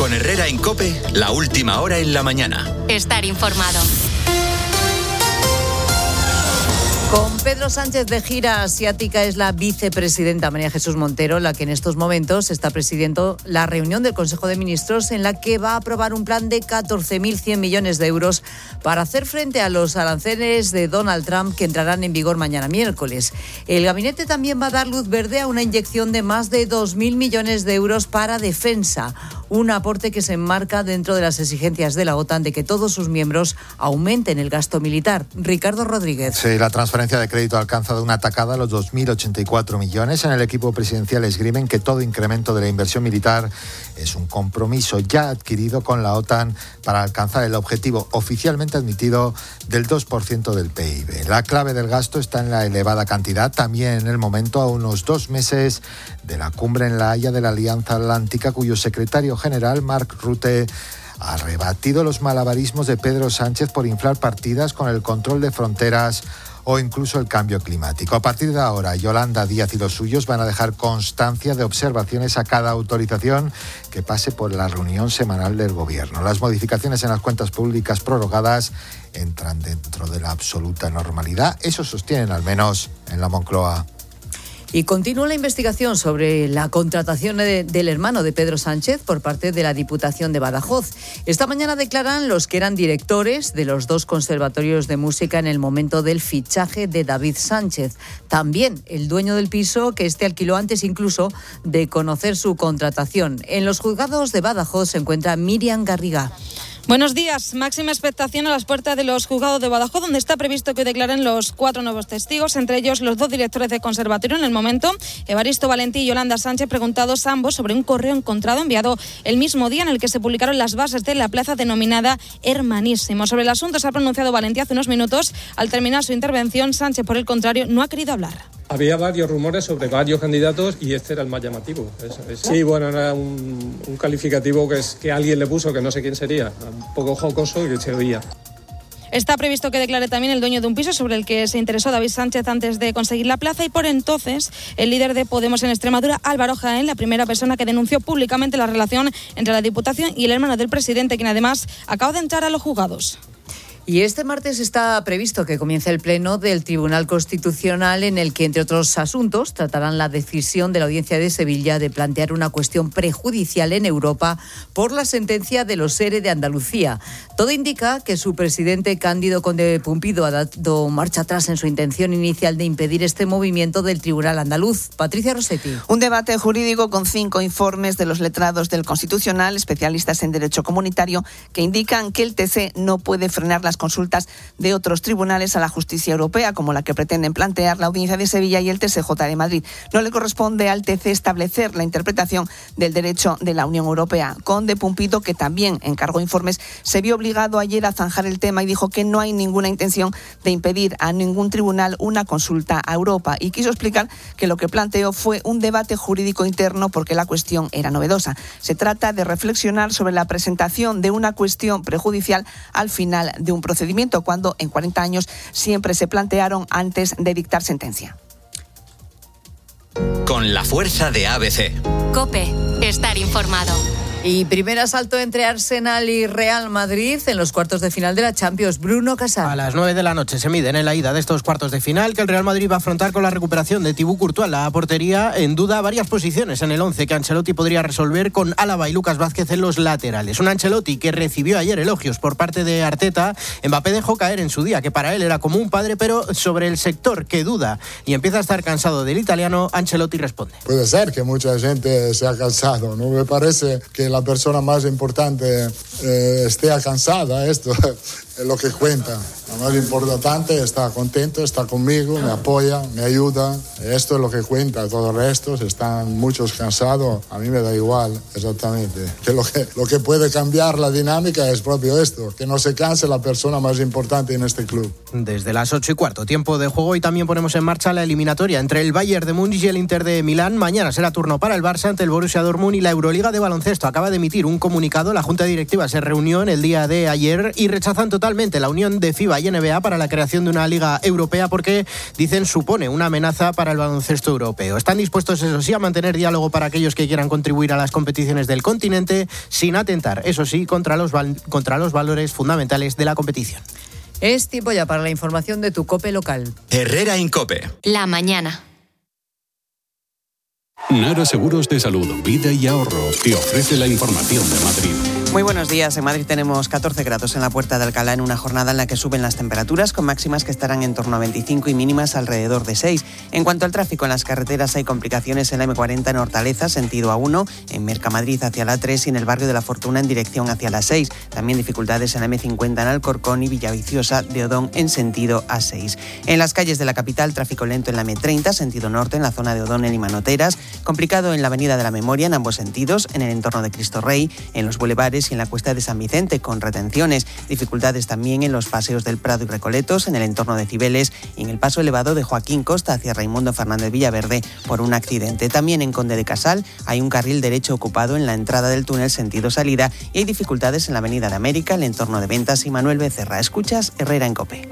Con Herrera en COPE, la última hora en la mañana. Estar informado. Con Pedro Sánchez de gira asiática es la vicepresidenta María Jesús Montero la que en estos momentos está presidiendo la reunión del Consejo de Ministros en la que va a aprobar un plan de 14.100 millones de euros para hacer frente a los aranceles de Donald Trump que entrarán en vigor mañana miércoles. El gabinete también va a dar luz verde a una inyección de más de 2.000 millones de euros para defensa, un aporte que se enmarca dentro de las exigencias de la OTAN de que todos sus miembros aumenten el gasto militar. Ricardo Rodríguez. Sí, la transferencia de crédito ha alcanzado una tacada a los 2.084 millones. En el equipo presidencial esgrimen que todo incremento de la inversión militar es un compromiso ya adquirido con la OTAN para alcanzar el objetivo oficialmente admitido del 2% del PIB. La clave del gasto está en la elevada cantidad, también en el momento, a unos 2 meses de la cumbre en La Haya de la Alianza Atlántica, cuyo secretario general, Mark Rutte, ha rebatido los malabarismos de Pedro Sánchez por inflar partidas con el control de fronteras o incluso el cambio climático. A partir de ahora, Yolanda Díaz y los suyos van a dejar constancia de observaciones a cada autorización que pase por la reunión semanal del Gobierno. Las modificaciones en las cuentas públicas prorrogadas entran dentro de la absoluta normalidad. Eso sostienen al menos en la Moncloa. Y continúa la investigación sobre la contratación del hermano de Pedro Sánchez por parte de la Diputación de Badajoz. Esta mañana declaran los que eran directores de los 2 conservatorios de música en el momento del fichaje de David Sánchez. También el dueño del piso que alquiló antes incluso de conocer su contratación. En los juzgados de Badajoz se encuentra Miriam Garriga. Buenos días. Máxima expectación a las puertas de los juzgados de Badajoz, donde está previsto que declaren los 4 nuevos testigos, entre ellos los 2 directores de conservatorio en el momento, Evaristo Valentí y Yolanda Sánchez, preguntados ambos sobre un correo encontrado enviado el mismo día en el que se publicaron las bases de la plaza denominada Hermanísimo. Sobre el asunto se ha pronunciado Valentí hace unos minutos. Al terminar su intervención, Sánchez, por el contrario, no ha querido hablar. Había varios rumores sobre varios candidatos y este era el más llamativo. Sí, bueno, era un calificativo que alguien le puso, que no sé quién sería, un poco jocoso y que se oía. Está previsto que declare también el dueño de un piso sobre el que se interesó David Sánchez antes de conseguir la plaza, y por entonces el líder de Podemos en Extremadura, Álvaro Jaén, la primera persona que denunció públicamente la relación entre la Diputación y el hermano del presidente, quien además acaba de entrar a los juzgados. Y este martes está previsto que comience el pleno del Tribunal Constitucional, en el que, entre otros asuntos, tratarán la decisión de la Audiencia de Sevilla de plantear una cuestión prejudicial en Europa por la sentencia de los ERE de Andalucía. Todo indica que su presidente, Cándido Conde Pumpido, ha dado marcha atrás en su intención inicial de impedir este movimiento del Tribunal andaluz. Patricia Rossetti. Un debate jurídico con 5 informes de los letrados del Constitucional, especialistas en derecho comunitario, que indican que el TC no puede frenar las consultas de otros tribunales a la justicia europea, como la que pretenden plantear la Audiencia de Sevilla y el TSJ de Madrid. No le corresponde al TC establecer la interpretación del derecho de la Unión Europea. Conde Pumpido, que también encargó informes, se vio obligado ayer a zanjar el tema y dijo que no hay ninguna intención de impedir a ningún tribunal una consulta a Europa, y quiso explicar que lo que planteó fue un debate jurídico interno porque la cuestión era novedosa. Se trata de reflexionar sobre la presentación de una cuestión prejudicial al final de un procedimiento, cuando en 40 años siempre se plantearon antes de dictar sentencia. Con la fuerza de ABC. COPE. Estar informado. Y primer asalto entre Arsenal y Real Madrid en los cuartos de final de la Champions. Bruno Casal. A las 9 de la noche se miden en la ida de estos cuartos de final, que el Real Madrid va a afrontar con la recuperación de Thibaut Courtois. La portería en duda varias posiciones en el 11 que Ancelotti podría resolver, con Álava y Lucas Vázquez en los laterales. Un Ancelotti que recibió ayer elogios por parte de Arteta. Mbappé dejó caer en su día que para él era como un padre, pero sobre el sector que duda y empieza a estar cansado del italiano, Ancelotti responde. Puede ser que mucha gente se ha cansado, ¿no? Me parece que la persona más importante esté cansada, esto es lo que cuenta. Lo más importante, está contento, está conmigo, me apoya, me ayuda. Esto es lo que cuenta. Todo el resto, si están muchos cansados, a mí me da igual, exactamente. Que lo que puede cambiar la dinámica es propio esto, que no se canse la persona más importante en este club. Desde las 8:15, tiempo de juego, y también ponemos en marcha la eliminatoria entre el Bayern de Múnich y el Inter de Milán. Mañana será turno para el Barça ante el Borussia Dortmund, y la Euroliga de baloncesto acaba de emitir un comunicado. La Junta Directiva se reunió en el día de ayer y rechazan totalmente formalmente la unión de FIBA y NBA para la creación de una liga europea porque, dicen, supone una amenaza para el baloncesto europeo. Están dispuestos, eso sí, a mantener diálogo para aquellos que quieran contribuir a las competiciones del continente sin atentar, eso sí, contra los valores fundamentales de la competición. Es tiempo ya para la información de tu COPE local. Herrera Incope. La mañana. Nara Seguros de Salud, Vida y Ahorro te ofrece la información de Madrid. Muy buenos días. En Madrid tenemos 14 grados en la Puerta de Alcalá en una jornada en la que suben las temperaturas con máximas que estarán en torno a 25 y mínimas alrededor de 6. En cuanto al tráfico en las carreteras hay complicaciones en la M40 en Hortaleza, sentido A1, en Mercamadrid hacia la 3 y en el barrio de la Fortuna en dirección hacia la 6. También dificultades en la M50 en Alcorcón y Villaviciosa de Odón en sentido A6. En las calles de la capital, tráfico lento en la M30, sentido norte, en la zona de Odón en Limanoteras, complicado en la Avenida de la Memoria en ambos sentidos, en el entorno de Cristo Rey, en los bulevares y en la Cuesta de San Vicente, con retenciones. Dificultades también en los paseos del Prado y Recoletos, en el entorno de Cibeles y en el paso elevado de Joaquín Costa hacia Raimundo Fernández Villaverde por un accidente. También en Conde de Casal hay un carril derecho ocupado en la entrada del túnel sentido salida y hay dificultades en la Avenida de América, el entorno de Ventas y Manuel Becerra. Escuchas Herrera en COPE.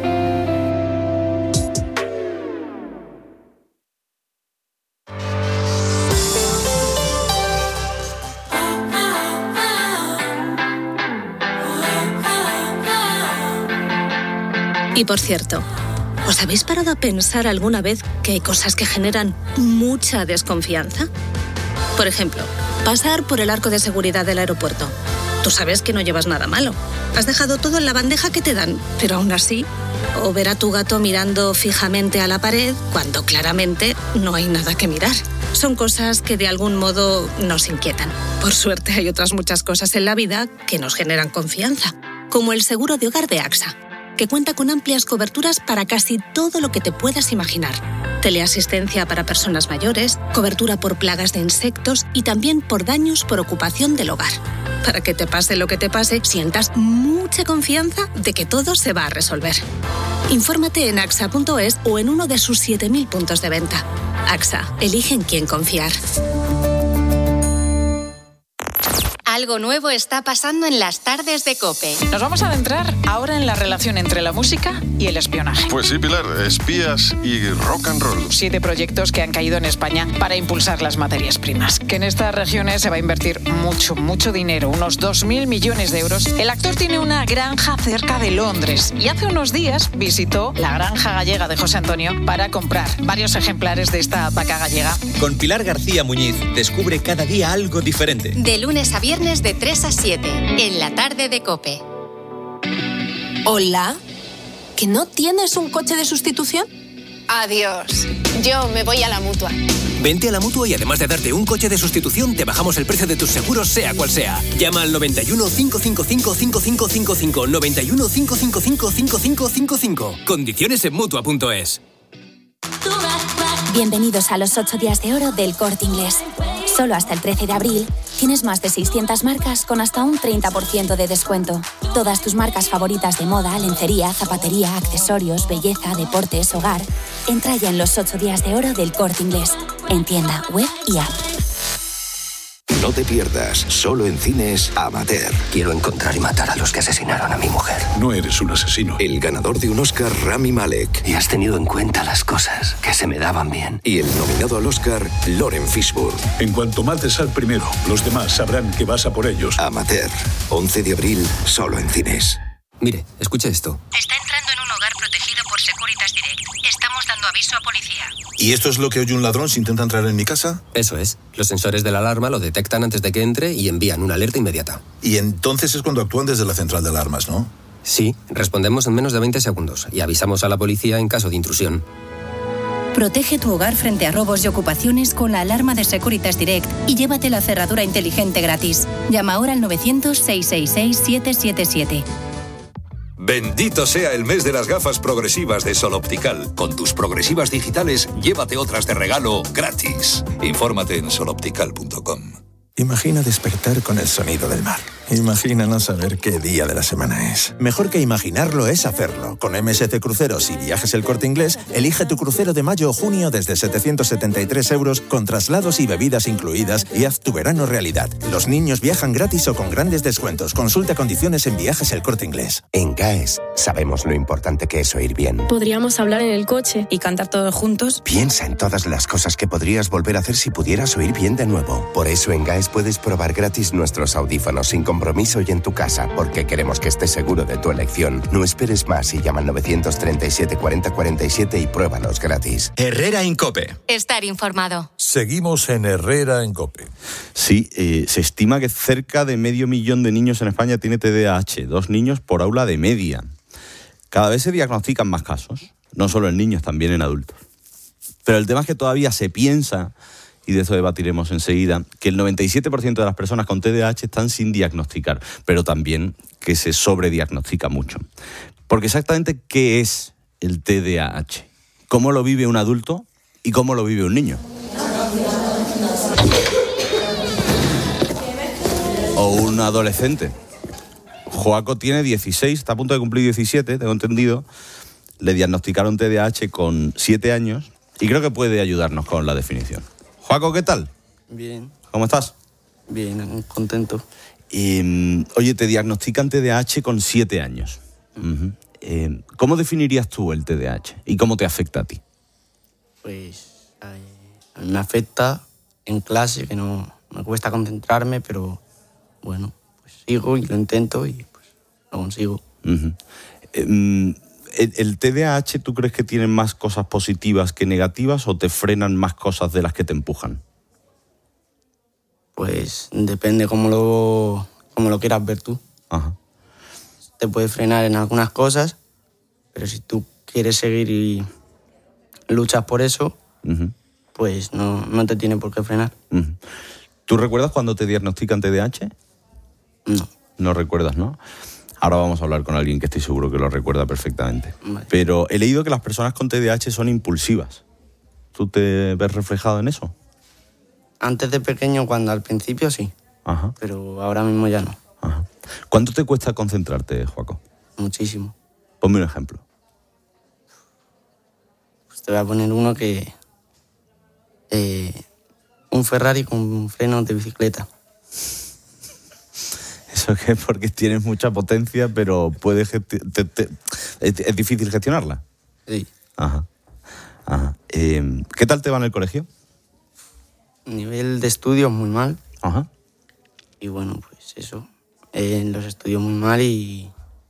Y por cierto, ¿os habéis parado a pensar alguna vez que hay cosas que generan mucha desconfianza? Por ejemplo, pasar por el arco de seguridad del aeropuerto. Tú sabes que no llevas nada malo. Has dejado todo en la bandeja que te dan, pero aún así, o ver a tu gato mirando fijamente a la pared cuando claramente no hay nada que mirar. Son cosas que de algún modo nos inquietan. Por suerte hay otras muchas cosas en la vida que nos generan confianza, como el seguro de hogar de AXA, que cuenta con amplias coberturas para casi todo lo que te puedas imaginar. Teleasistencia para personas mayores, cobertura por plagas de insectos y también por daños por ocupación del hogar. Para que te pase lo que te pase, sientas mucha confianza de que todo se va a resolver. Infórmate en AXA.es o en uno de sus 7.000 puntos de venta. AXA, elige en quién confiar. Algo nuevo está pasando en las tardes de COPE. Nos vamos a adentrar ahora en la relación entre la música y el espionaje. Pues sí, Pilar, espías y rock and roll. 7 proyectos que han caído en España para impulsar las materias primas. Que en estas regiones se va a invertir mucho dinero, unos 2.000 millones de euros. El actor tiene una granja cerca de Londres y hace unos días visitó la granja gallega de José Antonio para comprar varios ejemplares de esta vaca gallega. Con Pilar García Muñiz descubre cada día algo diferente. De lunes a viernes de 3 a 7, en la tarde de COPE. Hola, ¿que no tienes un coche de sustitución? Adiós, yo me voy a la Mutua. Vente a la Mutua y además de darte un coche de sustitución, te bajamos el precio de tus seguros sea cual sea. Llama al 91 555 5555, 91 555 5555. Condiciones en Mutua.es. Bienvenidos a los 8 días de oro del Corte Inglés. Solo hasta el 13 de abril tienes más de 600 marcas con hasta un 30% de descuento. Todas tus marcas favoritas de moda, lencería, zapatería, accesorios, belleza, deportes, hogar. Entra ya en los 8 días de oro del Corte Inglés. En tienda, web y app. No te pierdas, solo en cines, Amateur. Quiero encontrar y matar a los que asesinaron a mi mujer. No eres un asesino. El ganador de un Oscar, Rami Malek. Y has tenido en cuenta las cosas que se me daban bien. Y el nominado al Oscar, Loren Fishburne. En cuanto mates al primero, los demás sabrán que vas a por ellos. Amateur, 11 de abril, solo en cines. Mire, escuche esto. Está entrando en un hogar protegido por Securitas Direct. Estamos dando aviso a policía. ¿Y esto es lo que oye un ladrón si intenta entrar en mi casa? Eso es. Los sensores de la alarma lo detectan antes de que entre y envían una alerta inmediata. Y entonces es cuando actúan desde la central de alarmas, ¿no? Sí, respondemos en menos de 20 segundos y avisamos a la policía en caso de intrusión. Protege tu hogar frente a robos y ocupaciones con la alarma de Securitas Direct y llévate la cerradura inteligente gratis. Llama ahora al 900-666-777. Bendito sea el mes de las gafas progresivas de Sol Optical. Con tus progresivas digitales, llévate otras de regalo gratis. Infórmate en soloptical.com. Imagina despertar con el sonido del mar. Imagina no saber qué día de la semana es. Mejor que imaginarlo es hacerlo. Con MSC Cruceros y Viajes El Corte Inglés, elige tu crucero de mayo o junio desde 773 € con traslados y bebidas incluidas y haz tu verano realidad. Los niños viajan gratis o con grandes descuentos. Consulta condiciones en Viajes El Corte Inglés. En GAES sabemos lo importante que es oír bien. Podríamos hablar en el coche y cantar todos juntos. Piensa en todas las cosas que podrías volver a hacer si pudieras oír bien de nuevo. Por eso en GAES puedes probar gratis nuestros audífonos sin compromiso y en tu casa, porque queremos que estés seguro de tu elección. No esperes más y llama al 937 40 47 y pruébalos gratis. Herrera en COPE. Estar informado. Seguimos en Herrera en COPE. Sí, se estima que cerca de 500.000 de niños en España tiene TDAH, 2 niños por aula de media. Cada vez se diagnostican más casos, no solo en niños, también en adultos. Pero el tema es que todavía se piensa, y de eso debatiremos enseguida, que el 97% de las personas con TDAH están sin diagnosticar, pero también que se sobrediagnostica mucho. Porque exactamente, ¿qué es el TDAH? ¿Cómo lo vive un adulto y cómo lo vive un niño? O un adolescente. Joaco tiene 16, está a punto de cumplir 17, tengo entendido. Le diagnosticaron TDAH con 7 años y creo que puede ayudarnos con la definición. Joaco, ¿qué tal? Bien. ¿Cómo estás? Bien, contento. Oye, te diagnostican TDAH con 7 años. Uh-huh. ¿Cómo definirías tú el TDAH y cómo te afecta a ti? Pues a mí me afecta en clase, que no me cuesta concentrarme, pero bueno, pues sigo y lo intento y pues lo consigo. Uh-huh. ¿El TDAH tú crees que tiene más cosas positivas que negativas o te frenan más cosas de las que te empujan? Pues depende cómo lo quieras ver tú. Ajá. Te puede frenar en algunas cosas, pero si tú quieres seguir y luchas por eso, uh-huh, pues no te tiene por qué frenar. Uh-huh. ¿Tú recuerdas cuando te diagnostican TDAH? No. No recuerdas, ¿no? Ahora vamos a hablar con alguien que estoy seguro que lo recuerda perfectamente. Vale. Pero he leído que las personas con TDAH son impulsivas. ¿Tú te ves reflejado en eso? Antes de pequeño, cuando al principio sí. Ajá. Pero ahora mismo ya no. Ajá. ¿Cuánto te cuesta concentrarte, Joaco? Muchísimo. Ponme un ejemplo. Pues te voy a poner uno que... un Ferrari con frenos de bicicleta. Eso que es porque tienes mucha potencia, pero es difícil gestionarla. Sí. Ajá. Ajá. ¿Qué tal te va en el colegio? Nivel de estudios muy mal. Ajá. Y bueno, pues eso. En los estudios muy mal y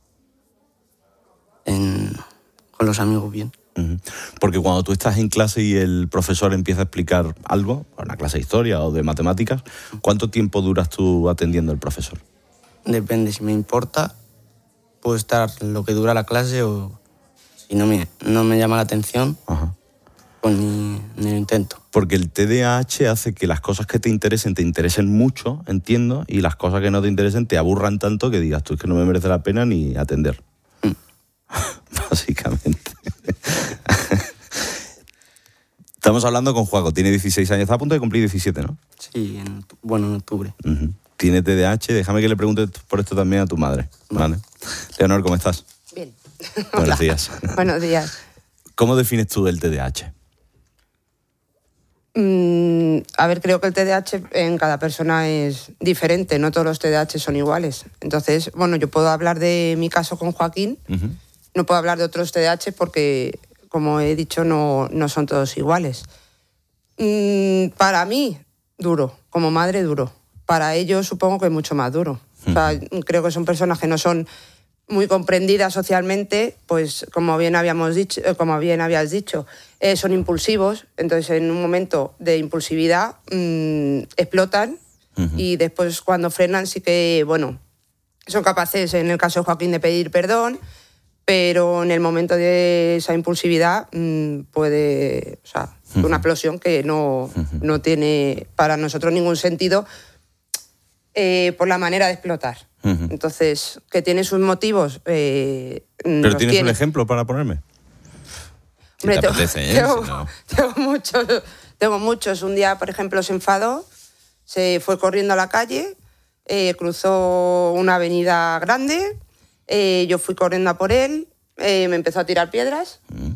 con los amigos bien. Uh-huh. Porque cuando tú estás en clase y el profesor empieza a explicar algo, una clase de historia o de matemáticas, ¿cuánto tiempo duras tú atendiendo al profesor? Depende, si me importa, puedo estar lo que dura la clase o si no me llama la atención, ajá, pues ni lo intento. Porque el TDAH hace que las cosas que te interesen mucho, entiendo, y las cosas que no te interesen te aburran tanto que digas tú, es que no me merece la pena ni atender. Básicamente. Estamos hablando con Joaco, tiene 16 años, está a punto de cumplir 17, ¿no? Sí, en octubre. Uh-huh. Tiene TDAH, déjame que le pregunte por esto también a tu madre. Vale. Leonor, ¿cómo estás? Bien. Buenos días. Buenos días. ¿Cómo defines tú el TDAH? A ver, creo que el TDAH en cada persona es diferente, no todos los TDAH son iguales. Entonces, bueno, yo puedo hablar de mi caso con Joaquín, uh-huh, no puedo hablar de otros TDAH porque, como he dicho, no son todos iguales. Para mí, duro, como madre, duro. Para ellos supongo que es mucho más duro. Uh-huh. O sea, creo que son personas que no son muy comprendidas socialmente, pues como bien habías dicho, son impulsivos, entonces en un momento de impulsividad explotan, uh-huh, y después cuando frenan sí que, bueno, son capaces, en el caso de Joaquín, de pedir perdón, pero en el momento de esa impulsividad puede, o sea, uh-huh, una explosión que no tiene para nosotros ningún sentido por la manera de explotar. Uh-huh. Entonces, que tiene sus motivos. ¿Pero tienes un ejemplo para ponerme? Si hombre, te apetece, tengo muchos. Un día, por ejemplo, se enfadó, Se fue corriendo a la calle, cruzó una avenida grande, yo fui corriendo a por él, me empezó a tirar piedras.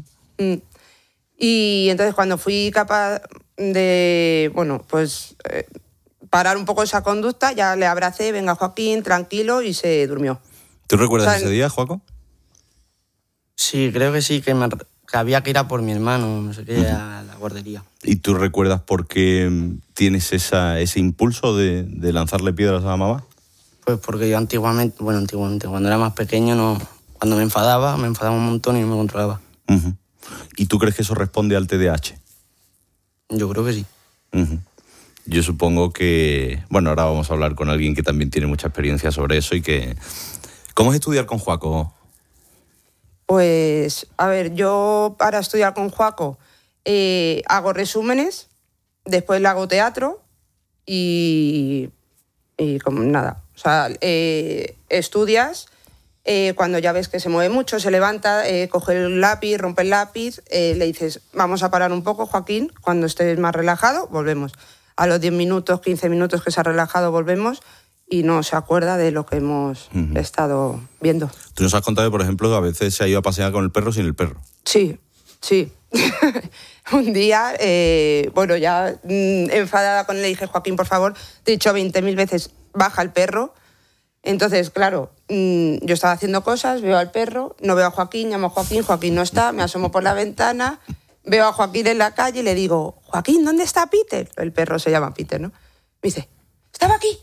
Y entonces cuando fui capaz de, parar un poco esa conducta, ya le abracé, venga Joaquín, tranquilo, y se durmió. ¿Tú recuerdas ese día, Joaco? Sí, creo que sí, que había que ir a por mi hermano, no sé qué, a la guardería. ¿Y tú recuerdas por qué tienes ese impulso de lanzarle piedras a la mamá? Pues porque yo antiguamente, cuando era más pequeño, cuando me enfadaba un montón y no me controlaba. ¿Y tú crees que eso responde al TDAH? Yo creo que sí. Yo supongo que... Bueno, ahora vamos a hablar con alguien que también tiene mucha experiencia sobre eso y que... ¿Cómo es estudiar con Joaco? Pues, a ver, yo para estudiar con Joaco hago resúmenes, después le hago teatro y como nada. O sea, estudias, cuando ya ves que se mueve mucho, se levanta, coge el lápiz, rompe el lápiz, le dices, vamos a parar un poco, Joaquín, cuando estés más relajado, volvemos. A los 10 minutos, 15 minutos que se ha relajado, volvemos y no se acuerda de lo que hemos estado viendo. Tú nos has contado que, por ejemplo, a veces se ha ido a pasear con el perro sin el perro. Sí. Un día, ya enfadada con él, le dije, Joaquín, por favor, te he dicho 20.000 veces, baja el perro. Entonces, claro, yo estaba haciendo cosas, veo al perro, no veo a Joaquín, llamo a Joaquín, Joaquín no está, me asomo por la ventana, veo a Joaquín en la calle y le digo, Joaquín, ¿dónde está Peter? El perro se llama Peter, ¿no? Me dice, estaba aquí.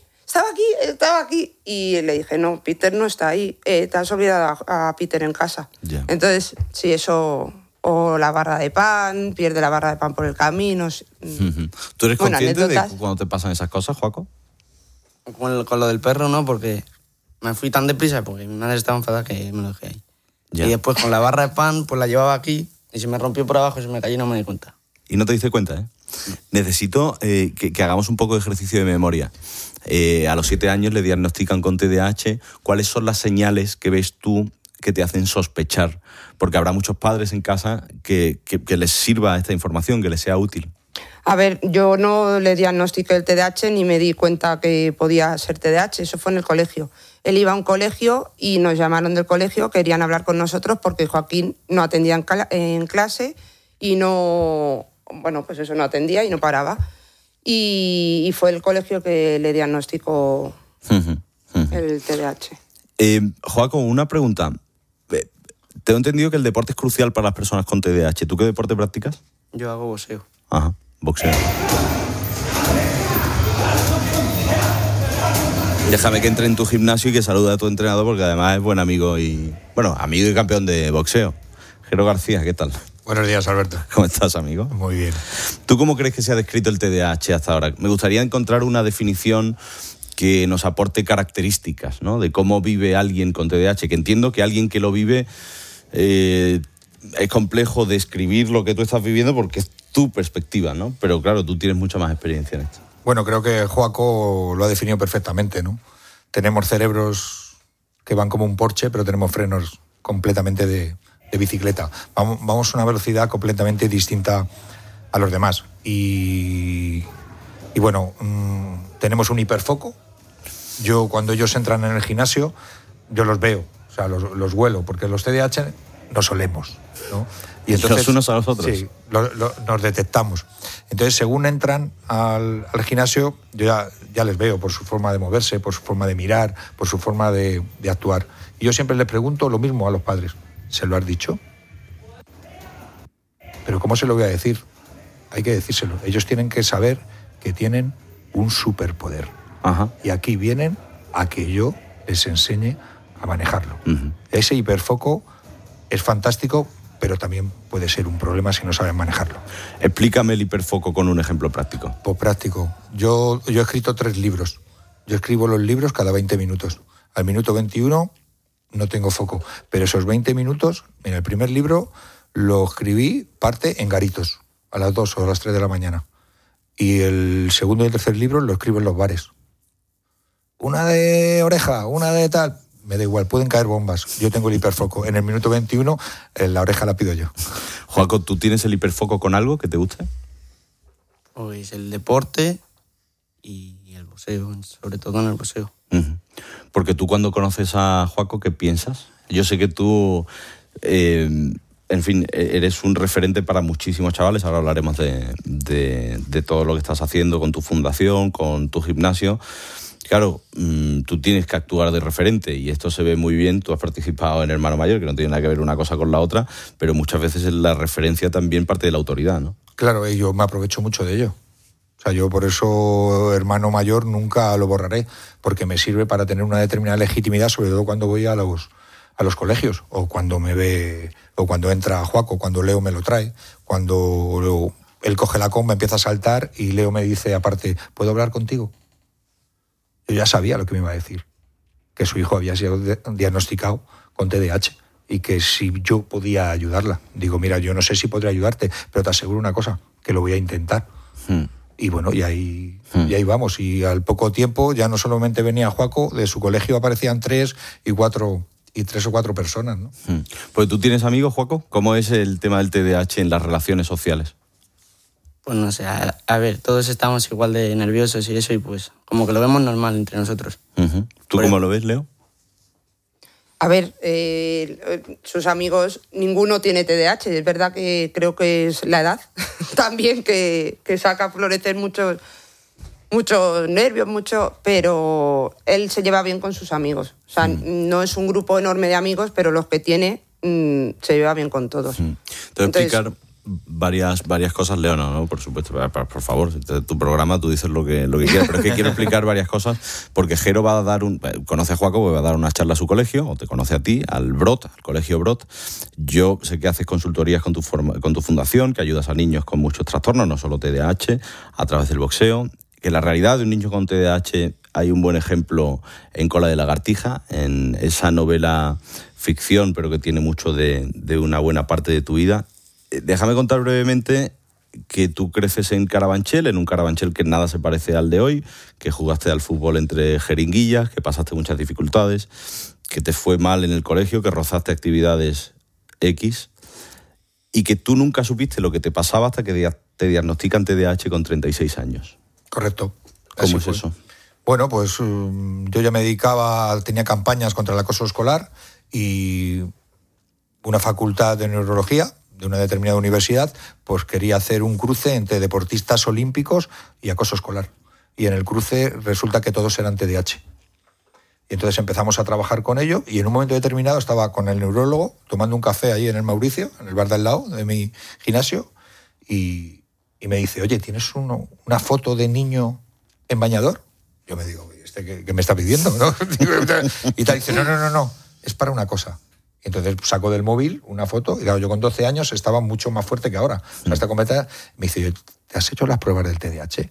Y le dije, no, Peter no está ahí, te has olvidado a Peter en casa. Yeah. Entonces, sí, eso... O la barra de pan, pierde la barra de pan por el camino. ¿Tú eres consciente de cuando te pasan esas cosas, Joaco? Con lo del perro no, porque me fui tan deprisa porque mi madre estaba enfadada que me lo dejé ahí. Ya. Y después con la barra de pan, pues la llevaba aquí y se me rompió por abajo y se me cayó y no me di cuenta. Y no te diste cuenta, ¿eh? Necesito que hagamos un poco de ejercicio de memoria. A los 7 años le diagnostican con TDAH. ¿Cuáles son las señales que ves tú que te hacen sospechar? Porque habrá muchos padres en casa que les sirva esta información, que les sea útil. A ver, yo no le diagnostiqué el TDAH ni me di cuenta que podía ser TDAH, eso fue en el colegio. Él iba a un colegio y nos llamaron del colegio, querían hablar con nosotros porque Joaquín no atendía en clase y no atendía y no paraba. Y fue el colegio que le diagnosticó el TDAH. Joaco, una pregunta. Tengo entendido que el deporte es crucial para las personas con TDAH. ¿Tú qué deporte practicas? Yo hago boxeo. Ajá, boxeo. Déjame que entre en tu gimnasio y que salude a tu entrenador porque además es buen amigo amigo y campeón de boxeo. Jero García, ¿qué tal? Buenos días, Alberto. ¿Cómo estás, amigo? Muy bien. ¿Tú cómo crees que se ha descrito el TDAH hasta ahora? Me gustaría encontrar una definición que nos aporte características, ¿no? De cómo vive alguien con TDAH, que entiendo que alguien que lo vive es complejo describir lo que tú estás viviendo porque es tu perspectiva, ¿no? Pero claro, tú tienes mucha más experiencia en esto. Bueno, creo que Joaco lo ha definido perfectamente, ¿no? Tenemos cerebros que van como un Porsche, pero tenemos frenos completamente de bicicleta. Vamos a una velocidad completamente distinta a los demás. Y bueno, tenemos un hiperfoco. Cuando ellos entran en el gimnasio, yo los veo, o sea, los huelo, porque los TDAH nos olemos, ¿no? Y entonces, los unos a los otros. Sí, nos detectamos. Entonces, según entran al gimnasio, yo ya les veo por su forma de moverse, por su forma de mirar, por su forma de actuar. Y yo siempre les pregunto lo mismo a los padres. ¿Se lo has dicho? Pero ¿cómo se lo voy a decir? Hay que decírselo. Ellos tienen que saber que tienen un superpoder. Ajá. Y aquí vienen a que yo les enseñe a manejarlo. Ese hiperfoco es fantástico, pero también puede ser un problema si no saben manejarlo. Explícame el hiperfoco con un ejemplo práctico. Pues práctico. Yo he escrito 3 libros. Yo escribo los libros cada 20 minutos. Al minuto 21 no tengo foco. Pero esos 20 minutos, en el primer libro, lo escribí parte en garitos, a las 2 o a las 3 de la mañana. Y el segundo y el tercer libro lo escribo en los bares. Una de oreja, una de tal... Me da igual, pueden caer bombas. Yo tengo el hiperfoco. En el minuto 21, la oreja la pido yo. Joaco, ¿tú tienes el hiperfoco con algo que te guste? Pues el deporte y boxeo, sobre todo en el boxeo. Porque tú cuando conoces a Juaco, ¿qué piensas? Yo sé que tú, en fin, eres un referente para muchísimos chavales. Ahora hablaremos de todo lo que estás haciendo con tu fundación, con tu gimnasio. Claro, tú tienes que actuar de referente y esto se ve muy bien. Tú has participado en Hermano Mayor, que no tiene nada que ver una cosa con la otra, pero muchas veces la referencia también parte de la autoridad, ¿no? Claro, y yo me aprovecho mucho de ello. O sea, yo por eso Hermano Mayor nunca lo borraré, porque me sirve para tener una determinada legitimidad, sobre todo cuando voy a los colegios, o cuando me ve, o cuando entra Juaco, cuando Leo me lo trae, cuando él coge la comba, empieza a saltar y Leo me dice aparte, ¿puedo hablar contigo? Yo ya sabía lo que me iba a decir, que su hijo había sido diagnosticado con TDAH y que si yo podía ayudarla. Digo, mira, yo no sé si podré ayudarte, pero te aseguro una cosa, que lo voy a intentar. Y bueno, y ahí vamos. Y al poco tiempo ya no solamente venía Juaco, de su colegio aparecían 3 o 4 personas, ¿no? Pues tú tienes amigos, Juaco. ¿Cómo es el tema del TDAH en las relaciones sociales? Pues no sé, a ver, todos estamos igual de nerviosos y eso, y pues como que lo vemos normal entre nosotros. ¿Tú cómo lo ves, Leo? A ver, sus amigos, ninguno tiene TDAH. Es verdad que creo que es la edad también que saca a florecer muchos nervios, pero él se lleva bien con sus amigos. O sea, no es un grupo enorme de amigos, pero los que tiene se lleva bien con todos. Te voy a explicar varias cosas, Leo, no, por supuesto, por favor, tu programa, tú dices lo que quieras, pero es que quiero explicar varias cosas, porque Jero va a dar conoce a Juaco, va a dar una charla a su colegio, o te conoce a ti, al Brot, al colegio Brot. Yo sé que haces consultorías con tu fundación, que ayudas a niños con muchos trastornos, no solo TDAH, a través del boxeo, que la realidad de un niño con TDAH hay un buen ejemplo en Cola de lagartija, en esa novela ficción, pero que tiene mucho de una buena parte de tu vida. Déjame contar brevemente que tú creces en Carabanchel, en un Carabanchel que nada se parece al de hoy, que jugaste al fútbol entre jeringuillas, que pasaste muchas dificultades, que te fue mal en el colegio, que rozaste actividades X y que tú nunca supiste lo que te pasaba hasta que te diagnostican TDAH con 36 años. Correcto. ¿Cómo es eso? Bueno, pues yo ya me tenía campañas contra el acoso escolar y una facultad de neurología de una determinada universidad, pues quería hacer un cruce entre deportistas olímpicos y acoso escolar. Y en el cruce resulta que todos eran TDAH. Y entonces empezamos a trabajar con ello y en un momento determinado estaba con el neurólogo tomando un café ahí en el Mauricio, en el bar de al lado de mi gimnasio, y me dice, oye, ¿tienes una foto de niño en bañador? Yo me digo, ¿qué me está pidiendo? ¿No? Y tal, dice, no, es para una cosa. Entonces saco del móvil una foto y claro, yo con 12 años estaba mucho más fuerte que ahora. O sea, esta completa. Me dice, ¿te has hecho las pruebas del TDAH?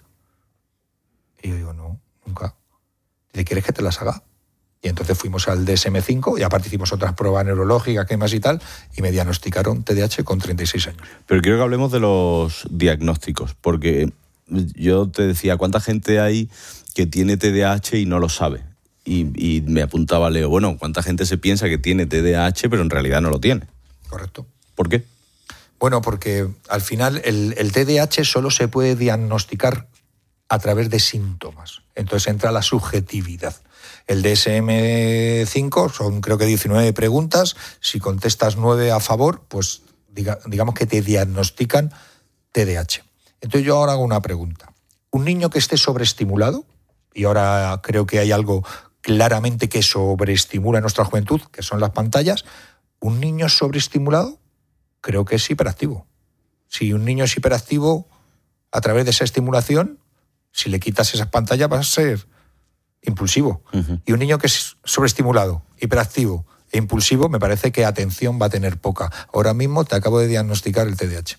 Y yo digo, no, nunca. ¿Le quieres que te las haga? Y entonces fuimos al DSM-5 y aparte hicimos otras pruebas neurológicas, que más y tal, y me diagnosticaron TDAH con 36 años. Pero quiero que hablemos de los diagnósticos, porque yo te decía, ¿cuánta gente hay que tiene TDAH y no lo sabe? Y me apuntaba Leo, bueno, ¿cuánta gente se piensa que tiene TDAH pero en realidad no lo tiene? Correcto. ¿Por qué? Bueno, porque al final el TDAH solo se puede diagnosticar a través de síntomas. Entonces entra la subjetividad. El DSM-5 son creo que 19 preguntas. Si contestas 9 a favor, pues digamos que te diagnostican TDAH. Entonces yo ahora hago una pregunta. Un niño que esté sobreestimulado, y ahora creo que hay algo claramente que sobreestimula nuestra juventud, que son las pantallas, un niño sobreestimulado creo que es hiperactivo. Si un niño es hiperactivo, a través de esa estimulación, si le quitas esas pantallas vas a ser impulsivo. Y un niño que es sobreestimulado, hiperactivo e impulsivo, me parece que atención va a tener poca. Ahora mismo te acabo de diagnosticar el TDAH.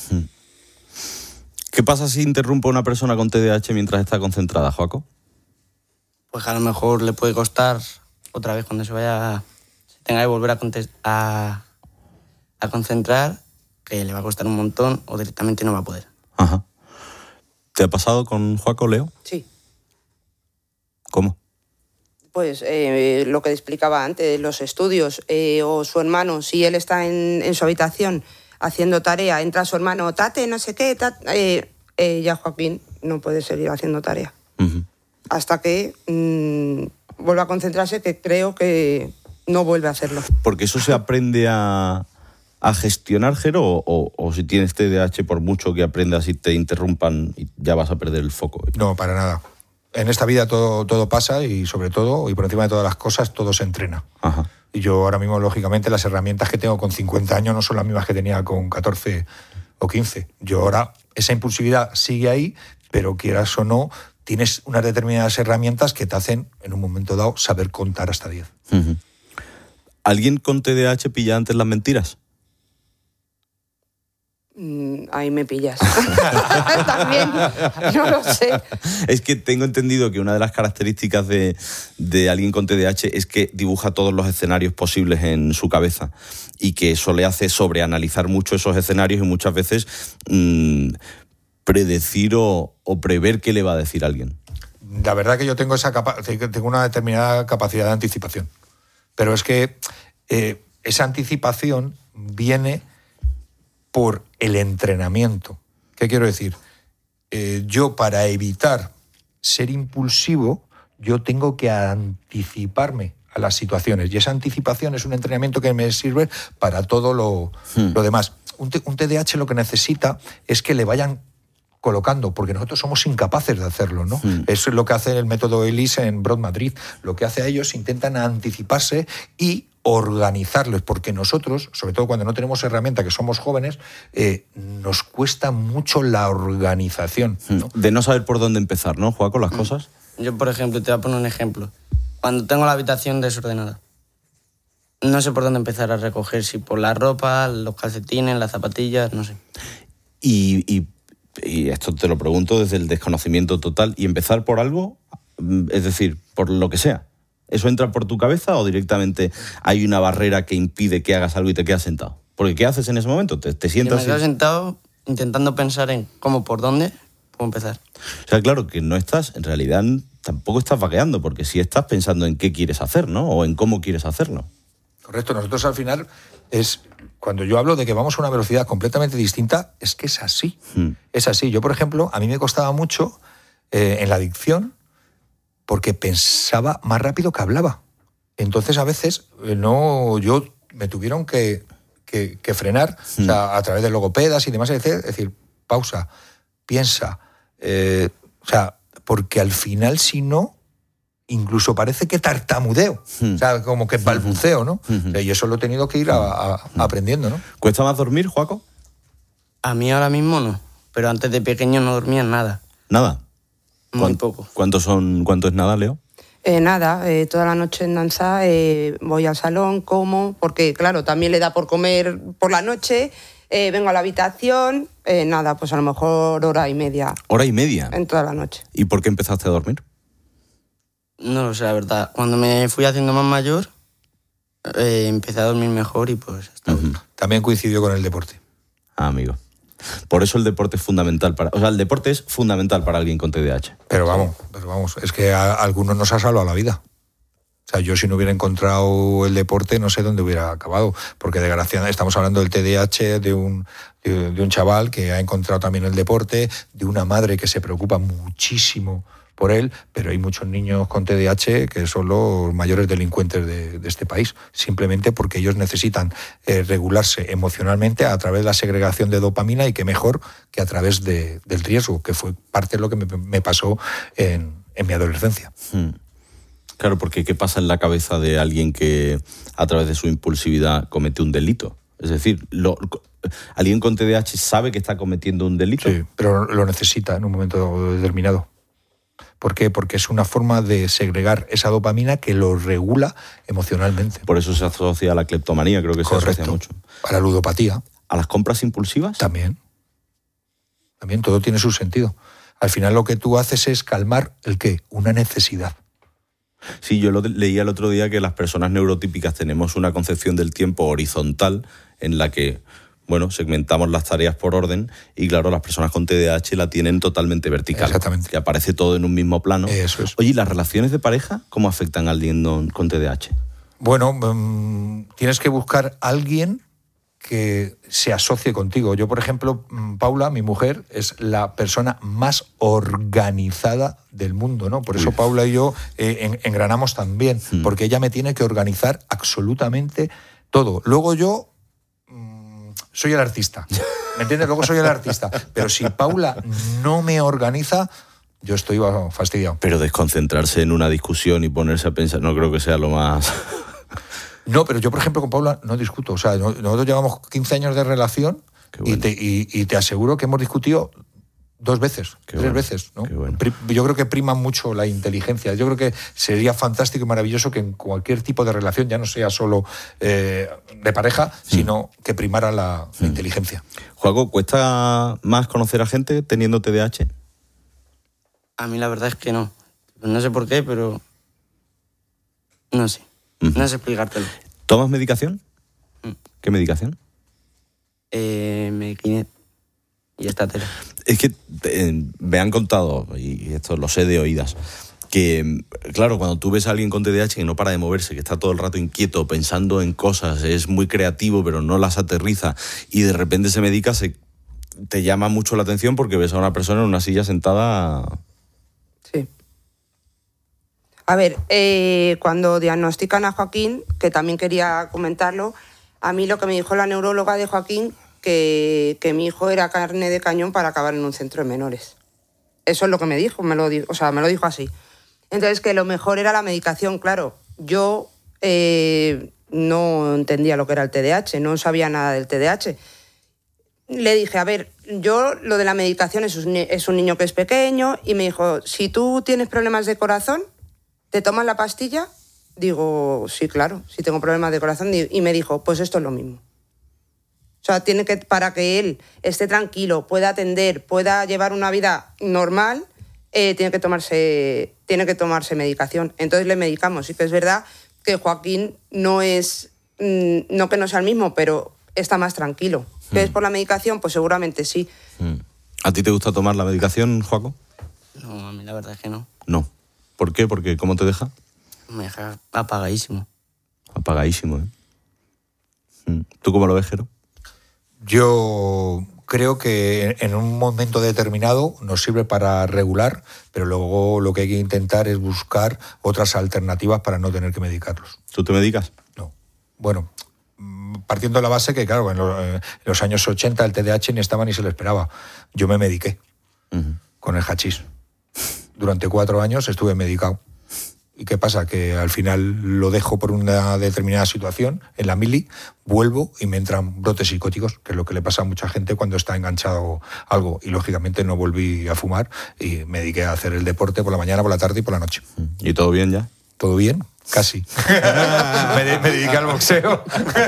¿Qué pasa si interrumpe a una persona con TDAH mientras está concentrada, Joaco? Pues a lo mejor le puede costar otra vez cuando se tenga que volver a concentrar, que le va a costar un montón o directamente no va a poder. Ajá. ¿Te ha pasado con Joaco, Leo? Sí. ¿Cómo? Pues lo que explicaba antes, los estudios, o su hermano, si él está en su habitación haciendo tarea, entra su hermano, tate, no sé qué, ya Joaquín no puede seguir haciendo tarea. hasta que vuelva a concentrarse, que creo que no vuelve a hacerlo. Porque eso se aprende a gestionar, Jero, o si tienes TDAH, por mucho que aprendas y te interrumpan, ya vas a perder el foco. No, para nada. En esta vida todo pasa y sobre todo, y por encima de todas las cosas, todo se entrena. Ajá. Y yo ahora mismo, lógicamente, las herramientas que tengo con 50 años no son las mismas que tenía con 14 o 15. Yo ahora, esa impulsividad sigue ahí, pero quieras o no, tienes unas determinadas herramientas que te hacen, en un momento dado, saber contar hasta 10. Uh-huh. ¿Alguien con TDAH pilla antes las mentiras? Ahí me pillas. También, no lo sé. Es que tengo entendido que una de las características de alguien con TDAH es que dibuja todos los escenarios posibles en su cabeza y que eso le hace sobreanalizar mucho esos escenarios y muchas veces predecir o prever qué le va a decir alguien. La verdad que yo tengo tengo una determinada capacidad de anticipación, pero es que esa anticipación viene por el entrenamiento. ¿Qué quiero decir? Yo, para evitar ser impulsivo, yo tengo que anticiparme a las situaciones. Y esa anticipación es un entrenamiento que me sirve para todo lo demás. Un TDAH lo que necesita es que le vayan colocando, porque nosotros somos incapaces de hacerlo, ¿no? Eso es lo que hace el método ELIS en Broad Madrid. Lo que hace a ellos, intentan anticiparse y organizarlos, porque nosotros, sobre todo cuando no tenemos herramienta, que somos jóvenes, nos cuesta mucho la organización, ¿no? De no saber por dónde empezar, ¿no, Joaco, las cosas? Yo, por ejemplo, te voy a poner un ejemplo. Cuando tengo la habitación desordenada, no sé por dónde empezar a recoger, si por la ropa, los calcetines, las zapatillas, no sé. Y esto te lo pregunto desde el desconocimiento total, ¿y empezar por algo? Es decir, por lo que sea. ¿Eso entra por tu cabeza o directamente hay una barrera que impide que hagas algo y te quedas sentado? Porque ¿qué haces en ese momento? ¿Te sientas? Yo me quedo sentado intentando pensar en cómo, por dónde puedo empezar. O sea, claro, que no estás, en realidad tampoco estás vagueando, porque sí estás pensando en qué quieres hacer, ¿no? O en cómo quieres hacerlo. Correcto. Nosotros al final cuando yo hablo de que vamos a una velocidad completamente distinta, es que es así. Es así. Yo, por ejemplo, a mí me costaba mucho en la dicción, porque pensaba más rápido que hablaba. Entonces, a veces, me tuvieron que frenar, o sea, a través de logopedas y demás, es decir, pausa, piensa. O sea, porque al final, si no, incluso parece que tartamudeo. O sea, como que balbuceo, ¿no? Y eso lo he tenido que ir aprendiendo, ¿no? ¿Cuesta más dormir, Joaco? A mí ahora mismo no, pero antes de pequeño no dormía nada. ¿Nada? Muy poco. ¿Cuánto es nada, Leo? Nada, toda la noche en danza voy al salón, como, porque claro, también le da por comer por la noche, vengo a la habitación, nada, pues a lo mejor hora y media. ¿Hora y media? En toda la noche. ¿Y por qué empezaste a dormir? No lo sé, la verdad. Cuando me fui haciendo más mayor, empecé a dormir mejor y pues... También coincidió con el deporte. Amigo. Por eso el deporte es fundamental el deporte es fundamental para alguien con TDAH. Pero vamos, es que a algunos nos ha salvado la vida. O sea, yo si no hubiera encontrado el deporte, no sé dónde hubiera acabado. Porque desgraciadamente estamos hablando del TDAH, de un chaval que ha encontrado también el deporte, de una madre que se preocupa muchísimo por él, pero hay muchos niños con TDAH que son los mayores delincuentes de este país, simplemente porque ellos necesitan regularse emocionalmente a través de la segregación de dopamina, y qué mejor que a través del riesgo, que fue parte de lo que me pasó en mi adolescencia. Claro, porque ¿qué pasa en la cabeza de alguien que a través de su impulsividad comete un delito? Es decir, ¿alguien con TDAH sabe que está cometiendo un delito? Sí, pero lo necesita en un momento determinado. ¿Por qué? Porque es una forma de segregar esa dopamina que lo regula emocionalmente. Por eso se asocia a la cleptomanía, creo que se asocia mucho. A la ludopatía. ¿A las compras impulsivas? También, todo tiene su sentido. Al final lo que tú haces es calmar ¿el qué? Una necesidad. Sí, yo leía el otro día que las personas neurotípicas tenemos una concepción del tiempo horizontal en la que, segmentamos las tareas por orden, y claro, las personas con TDAH la tienen totalmente vertical. Exactamente. Que aparece todo en un mismo plano. Eso es. Oye, ¿y las relaciones de pareja cómo afectan a alguien con TDAH? Bueno, tienes que buscar a alguien que se asocie contigo. Yo, por ejemplo, Paula, mi mujer, es la persona más organizada del mundo, ¿no? Por eso Paula y yo engranamos también, porque ella me tiene que organizar absolutamente todo. Luego yo soy el artista, ¿me entiendes? Luego soy el artista. Pero si Paula no me organiza, yo estoy fastidiado. Pero desconcentrarse en una discusión y ponerse a pensar, no creo que sea lo más... No, pero yo, por ejemplo, con Paula no discuto. O sea, nosotros llevamos 15 años de relación y te aseguro que hemos discutido 2 veces, 3 veces, ¿no? Bueno. Yo creo que prima mucho la inteligencia. Yo creo que sería fantástico y maravilloso que en cualquier tipo de relación, ya no sea solo de pareja, sino que primara la inteligencia. Juaco, ¿cuesta más conocer a gente teniendo TDAH? A mí la verdad es que no. No sé por qué, pero... No sé. No sé explicártelo. ¿Tomas medicación? ¿Qué medicación? Mediquinet y estatera. Es que me han contado, y esto lo sé de oídas, que, claro, cuando tú ves a alguien con TDAH que no para de moverse, que está todo el rato inquieto, pensando en cosas, es muy creativo, pero no las aterriza, y de repente se medica, te llama mucho la atención porque ves a una persona en una silla sentada... Sí. A ver, cuando diagnostican a Joaquín, que también quería comentarlo, a mí lo que me dijo la neuróloga de Joaquín, que mi hijo era carne de cañón para acabar en un centro de menores. Eso es lo que me dijo, me lo dijo así. Entonces, que lo mejor era la medicación, claro. Yo no entendía lo que era el TDAH, no sabía nada del TDAH. Le dije, a ver, yo lo de la medicación es un niño que es pequeño, y me dijo, si tú tienes problemas de corazón, ¿te tomas la pastilla? Digo, sí, claro, si tengo problemas de corazón. Y me dijo, pues esto es lo mismo. O sea, para que él esté tranquilo, pueda atender, pueda llevar una vida normal, tiene que tomarse medicación. Entonces le medicamos. Sí que es verdad que Joaquín no es, no que no sea el mismo, pero está más tranquilo. ¿Que es por la medicación? Pues seguramente sí. ¿A ti te gusta tomar la medicación, Joaco? No, a mí la verdad es que no. No. ¿Por qué? Porque ¿cómo te deja? Me deja apagadísimo. Apagadísimo, ¿eh? ¿Tú cómo lo ves, Jero? Yo creo que en un momento determinado nos sirve para regular, pero luego lo que hay que intentar es buscar otras alternativas para no tener que medicarlos. ¿Tú te medicas? No. Bueno, partiendo de la base que, claro, en los años 80 el TDAH ni estaba ni se le esperaba. Yo me mediqué con el hachís. Durante 4 años estuve medicado. ¿Y qué pasa? Que al final lo dejo por una determinada situación en la mili, vuelvo y me entran brotes psicóticos, que es lo que le pasa a mucha gente cuando está enganchado a algo. Y lógicamente no volví a fumar y me dediqué a hacer el deporte por la mañana, por la tarde y por la noche. ¿Y todo bien ya? ¿Todo bien? Casi. me dediqué al boxeo.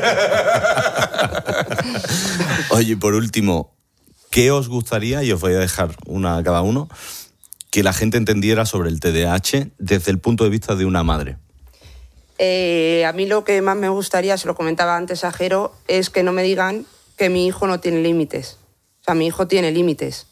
Oye, por último, ¿qué os gustaría, y os voy a dejar una a cada uno, que la gente entendiera sobre el TDAH desde el punto de vista de una madre? A mí lo que más me gustaría, se lo comentaba antes a Jero, es que no me digan que mi hijo no tiene límites. O sea, mi hijo tiene límites.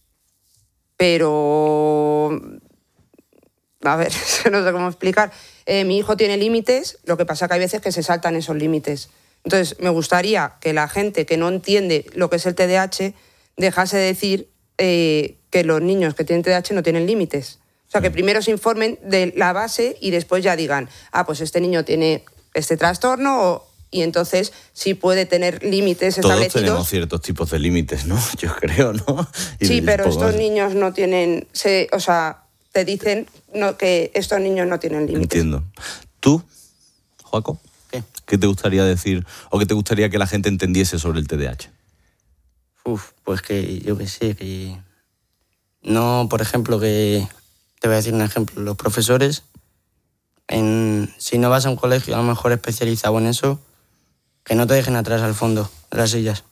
Pero... A ver, no sé cómo explicar. Mi hijo tiene límites, lo que pasa que hay veces que se saltan esos límites. Entonces, me gustaría que la gente que no entiende lo que es el TDAH dejase de decir que los niños que tienen TDAH no tienen límites. O sea, que primero se informen de la base y después ya digan, pues este niño tiene este trastorno y entonces sí puede tener límites establecidos. Todos tenemos ciertos tipos de límites, ¿no? Yo creo, ¿no? Sí, pero estos niños no tienen... o sea, te dicen que estos niños no tienen límites. Entiendo. ¿Tú, Joaco? ¿Qué te gustaría decir o qué te gustaría que la gente entendiese sobre el TDAH? Pues que yo qué sé, que... No, por ejemplo, que... Te voy a decir un ejemplo. Los profesores, si no vas a un colegio a lo mejor especializado en eso, que no te dejen atrás al fondo de las sillas.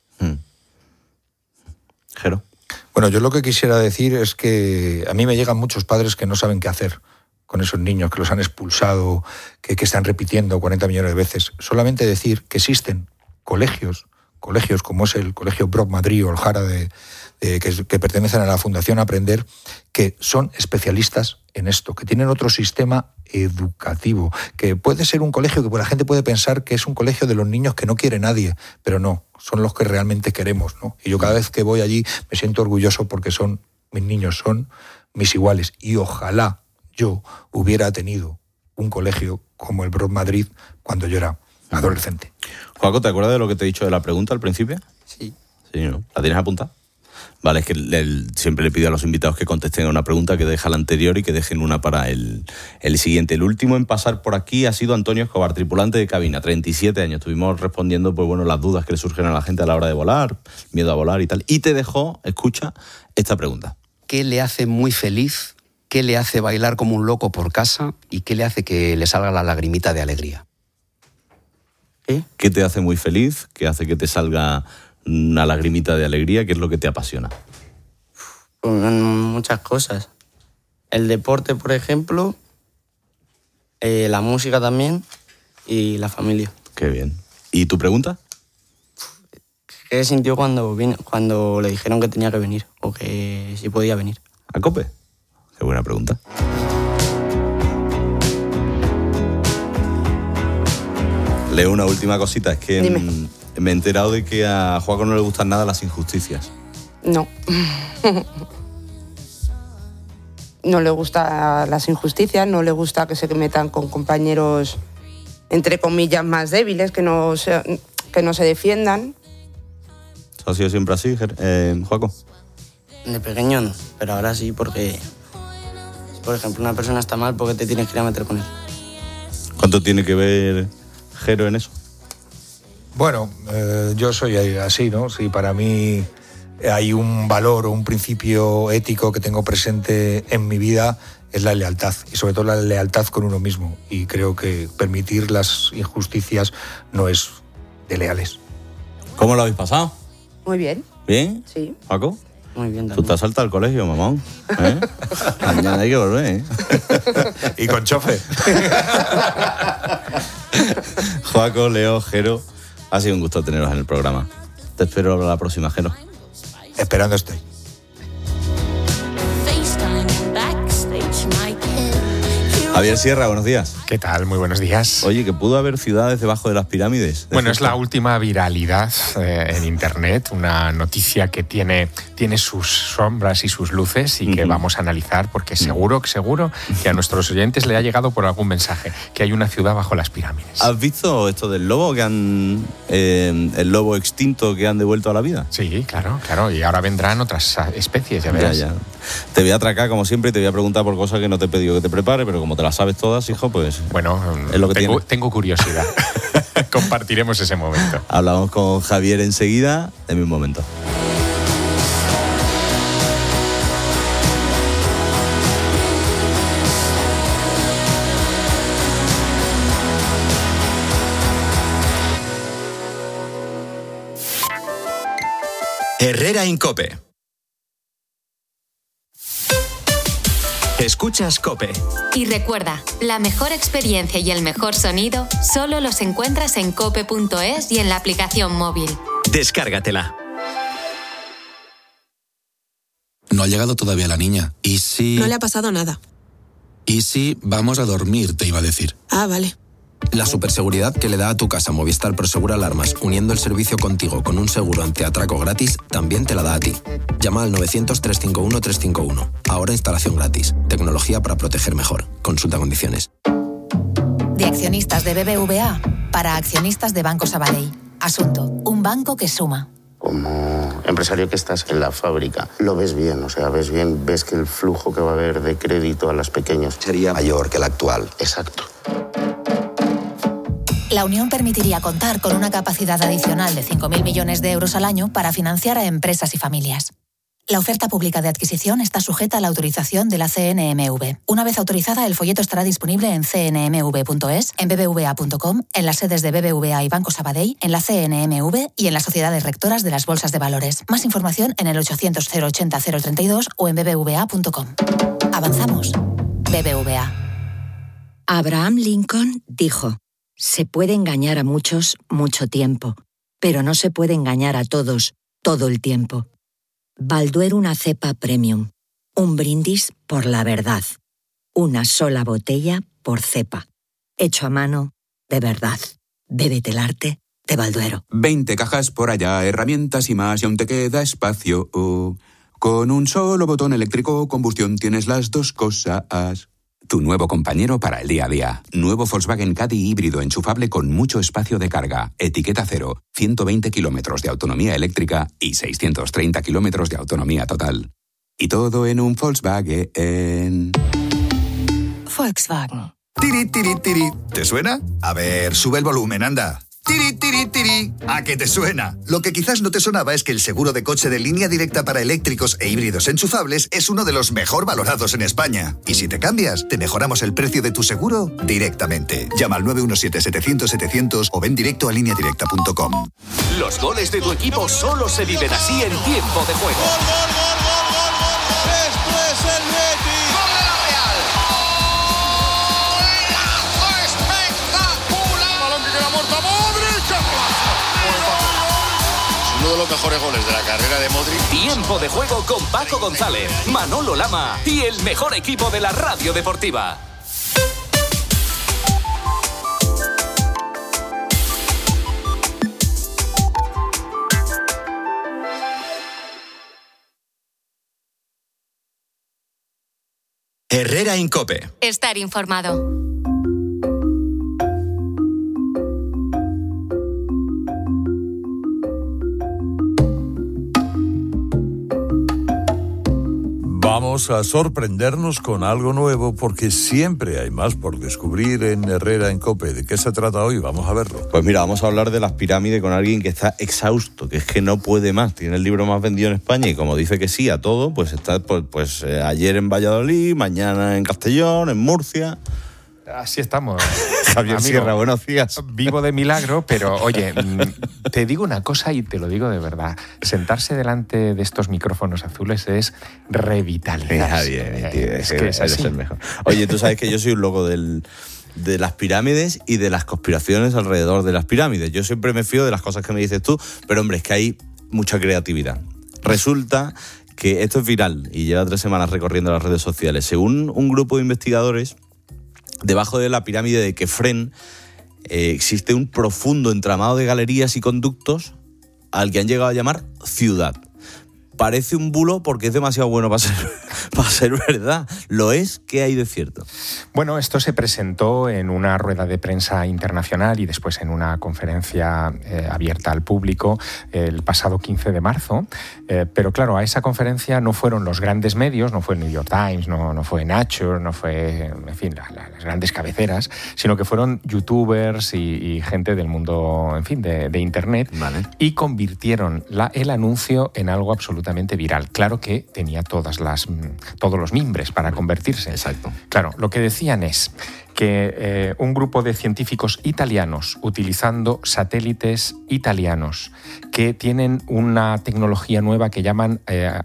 Jero. Bueno, yo lo que quisiera decir es que a mí me llegan muchos padres que no saben qué hacer con esos niños, que los han expulsado, que están repitiendo 40 millones de veces. Solamente decir que existen colegios colegios como es el Colegio Brock Madrid o el Jara que pertenecen a la Fundación Aprender, que son especialistas en esto, que tienen otro sistema educativo, que puede ser un colegio que la gente puede pensar que es un colegio de los niños que no quiere nadie, pero no, son los que realmente queremos, ¿no? Y yo cada vez que voy allí me siento orgulloso porque son mis niños, son mis iguales, y ojalá yo hubiera tenido un colegio como el Brock Madrid cuando yo era adolescente. Joaco, ¿te acuerdas de lo que te he dicho de la pregunta al principio? Sí. Sí, ¿no? ¿La tienes apuntada? Vale, es que siempre le pido a los invitados que contesten a una pregunta, que deja la anterior y que dejen una para el siguiente. El último en pasar por aquí ha sido Antonio Escobar, tripulante de cabina, 37 años. Estuvimos respondiendo pues bueno, las dudas que le surgen a la gente a la hora de volar, miedo a volar y tal. Y te dejó, escucha, esta pregunta. ¿Qué le hace muy feliz? ¿Qué le hace bailar como un loco por casa? ¿Y qué le hace que le salga la lagrimita de alegría? ¿Qué te hace muy feliz? ¿Qué hace que te salga una lagrimita de alegría? ¿Qué es lo que te apasiona? Pues muchas cosas. El deporte, por ejemplo, la música también y la familia. Qué bien. ¿Y tu pregunta? ¿Qué sintió cuando le dijeron que tenía que venir o que sí podía venir? ¿A COPE? Qué buena pregunta. Leo una última cosita, es que me he enterado de que a Joaco no le gustan nada las injusticias. No. No le gustan las injusticias, no le gusta que se metan con compañeros, entre comillas, más débiles, que no se defiendan. ¿Eso ha sido siempre así, Joaco? De pequeño no, pero ahora sí, porque, por ejemplo, una persona está mal porque te tienes que ir a meter con él. ¿Cuánto tiene que ver Jero en eso? Bueno, yo soy así, ¿no? Si para mí hay un valor o un principio ético que tengo presente en mi vida, es la lealtad, y sobre todo la lealtad con uno mismo. Y creo que permitir las injusticias no es de leales. ¿Cómo lo habéis pasado? Muy bien. ¿Bien? Sí. ¿Joaco? Muy bien también. Tú te has saltado al colegio, mamón. Mañana hay que volver, ¿eh? Y con chofer. Joaco, Leo, Jero, ha sido un gusto teneros en el programa. Te espero la próxima, Jero. Esperando estoy. Javier Sierra, buenos días. ¿Qué tal? Muy buenos días. Oye, que pudo haber ciudades debajo de las pirámides. Bueno, es la última viralidad en Internet, una noticia que tiene sus sombras y sus luces y que vamos a analizar porque seguro que a nuestros oyentes le ha llegado por algún mensaje, que hay una ciudad bajo las pirámides. ¿Has visto esto del lobo el lobo extinto que han devuelto a la vida? Sí, claro, y ahora vendrán otras especies, ya verás. Ya. Te voy a atracar como siempre y te voy a preguntar por cosas que no te he pedido que te prepare, pero como te las sabes todas, hijo, pues bueno, es lo que tengo curiosidad. Compartiremos ese momento. Hablamos con Javier enseguida, en un momento. Herrera en COPE. Escuchas COPE. Y recuerda, la mejor experiencia y el mejor sonido solo los encuentras en cope.es y en la aplicación móvil. Descárgatela. No ha llegado todavía la niña. ¿Y si...? No le ha pasado nada. ¿Y si vamos a dormir, te iba a decir? Ah, vale. La superseguridad que le da a tu casa Movistar Prosegur Alarmas, uniendo el servicio contigo con un seguro antiatraco gratis, también te la da a ti. Llama al 900-351-351. Ahora instalación gratis. Tecnología para proteger mejor. Consulta condiciones. De accionistas de BBVA para accionistas de Banco Sabadell. Asunto: un banco que suma. Como empresario que estás en la fábrica, lo ves bien, ves que el flujo que va a haber de crédito a las pequeñas sería mayor que el actual. Exacto. La unión permitiría contar con una capacidad adicional de 5.000 millones de euros al año para financiar a empresas y familias. La oferta pública de adquisición está sujeta a la autorización de la CNMV. Una vez autorizada, el folleto estará disponible en cnmv.es, en bbva.com, en las sedes de BBVA y Banco Sabadell, en la CNMV y en las sociedades rectoras de las bolsas de valores. Más información en el 800-080-032 o en bbva.com. Avanzamos. BBVA. Abraham Lincoln dijo: se puede engañar a muchos mucho tiempo, pero no se puede engañar a todos, todo el tiempo. Balduero, una cepa premium. Un brindis por la verdad. Una sola botella por cepa. Hecho a mano, de verdad. Bébete el arte de Balduero. 20 cajas por allá, herramientas y más, y aún te queda espacio. Con un solo botón eléctrico, combustión, tienes las dos cosas. Tu nuevo compañero para el día a día. Nuevo Volkswagen Caddy híbrido enchufable con mucho espacio de carga. Etiqueta cero. 120 kilómetros de autonomía eléctrica y 630 kilómetros de autonomía total. Y todo en un Volkswagen. Volkswagen. Tiri, tiri, tiri. ¿Te suena? A ver, sube el volumen, anda. Tiri, tiri, tiri. ¿A qué te suena? Lo que quizás no te sonaba es que el seguro de coche de Línea Directa para eléctricos e híbridos enchufables es uno de los mejor valorados en España. Y si te cambias, te mejoramos el precio de tu seguro directamente. Llama al 917-700-700 o ven directo a lineadirecta.com. Los goles de tu equipo solo se viven así en tiempo de juego. ¡Esto es el Betis! ¡Gol de la Real! ¡Golazo espectacular! ¡Balón que queda muerto! ¡Modric! Uno de los mejores goles de la carrera de Modric. Tiempo de juego con Paco González, Manolo Lama y el mejor equipo de la radio deportiva. Herrera en COPE. Estar informado. Vamos a sorprendernos con algo nuevo porque siempre hay más por descubrir en Herrera en COPE. ¿De qué se trata hoy? Vamos a verlo. Pues mira, vamos a hablar de las pirámides con alguien que está exhausto, que es que no puede más. Tiene el libro más vendido en España y como dice que sí a todo, pues está ayer en Valladolid, mañana en Castellón, en Murcia. Así estamos. Javier Sierra, buenos días. Vivo de milagro, pero oye, te digo una cosa y te lo digo de verdad. Sentarse delante de estos micrófonos azules es revitalizarse. Es que es así. El mejor. Oye, tú sabes que yo soy un loco de las pirámides y de las conspiraciones alrededor de las pirámides. Yo siempre me fío de las cosas que me dices tú, pero hombre, es que hay mucha creatividad. Resulta que esto es viral y lleva 3 semanas recorriendo las redes sociales. Según un grupo de investigadores, debajo de la pirámide de Kefren existe un profundo entramado de galerías y conductos al que han llegado a llamar ciudad. Parece un bulo porque es demasiado bueno para ser verdad. ¿Lo es? ¿Qué hay de cierto? Bueno, esto se presentó en una rueda de prensa internacional y después en una conferencia abierta al público el pasado 15 de marzo. Pero claro, a esa conferencia no fueron los grandes medios, no fue el New York Times, no fue Nature, no fue, en fin, las grandes cabeceras, sino que fueron youtubers y gente del mundo, en fin, de Internet. Vale. Y convirtieron el anuncio en algo absolutamente viral. Claro que tenía todos los mimbres para convertirse. Exacto. Claro, lo que decían es que un grupo de científicos italianos, utilizando satélites italianos, que tienen una tecnología nueva que llaman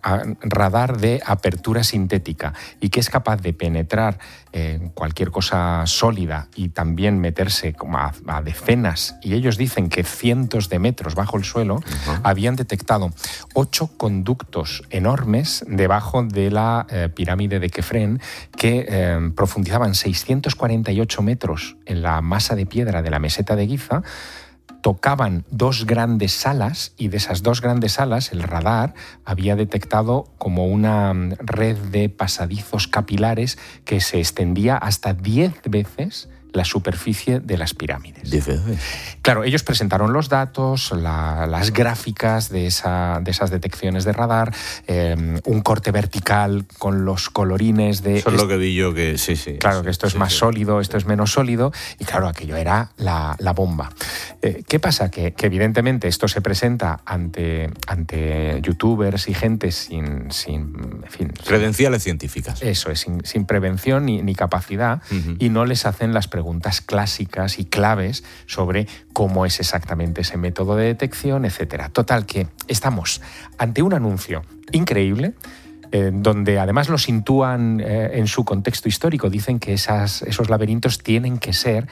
radar de apertura sintética y que es capaz de penetrar cualquier cosa sólida y también meterse como a decenas, y ellos dicen que cientos de metros bajo el suelo, habían detectado 8 conductos enormes debajo de la pirámide de Kefren que profundizaban 648 metros en la masa de piedra de la meseta de Giza, tocaban 2 grandes salas y de esas 2 grandes salas el radar había detectado como una red de pasadizos capilares que se extendía hasta 10 veces la superficie de las pirámides. 10 veces. Claro, ellos presentaron los datos, las gráficas de esas detecciones de radar, un corte vertical con los colorines de... Eso es lo que vi yo, que sí. Claro, que esto es más sólido, esto es menos sólido, y claro, aquello era la bomba. ¿Qué pasa? Que evidentemente esto se presenta ante youtubers y gente sin en fin, credenciales científicas. Eso es, sin prevención ni capacidad, y no les hacen las preguntas clásicas y claves sobre cómo es exactamente ese método de detección, etcétera. Total, que estamos ante un anuncio increíble, donde además lo sitúan en su contexto histórico. Dicen que esos laberintos tienen que ser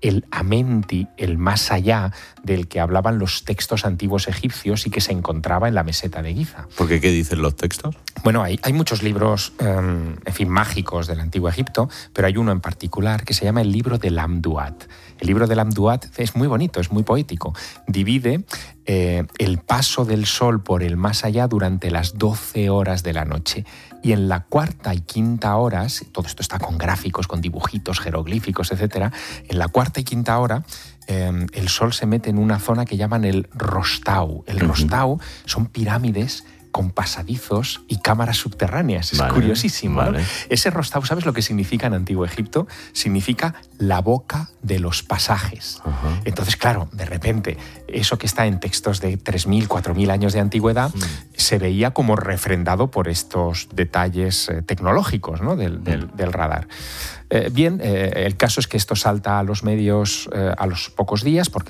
el Amenti, el más allá del que hablaban los textos antiguos egipcios y que se encontraba en la meseta de Giza. ¿Por qué? ¿Qué dicen los textos? Bueno, hay muchos libros, mágicos del Antiguo Egipto, pero hay uno en particular que se llama el libro del Amduat. El libro del Amduat es muy bonito, es muy poético. Divide el paso del sol por el más allá durante las 12 horas de la noche. Y en la cuarta y quinta horas, todo esto está con gráficos, con dibujitos, jeroglíficos, etc. En la cuarta y quinta hora, el sol se mete en una zona que llaman el Rostau. El Rostau son pirámides con pasadizos y cámaras subterráneas. Es curiosísimo, ¿no? Ese Rostau, ¿sabes lo que significa en Antiguo Egipto? Significa la boca de los pasajes. Entonces, claro, de repente, eso que está en textos de 3.000, 4.000 años de antigüedad, se veía como refrendado por estos detalles tecnológicos, ¿no? del radar. El caso es que esto salta a los medios a los pocos días, porque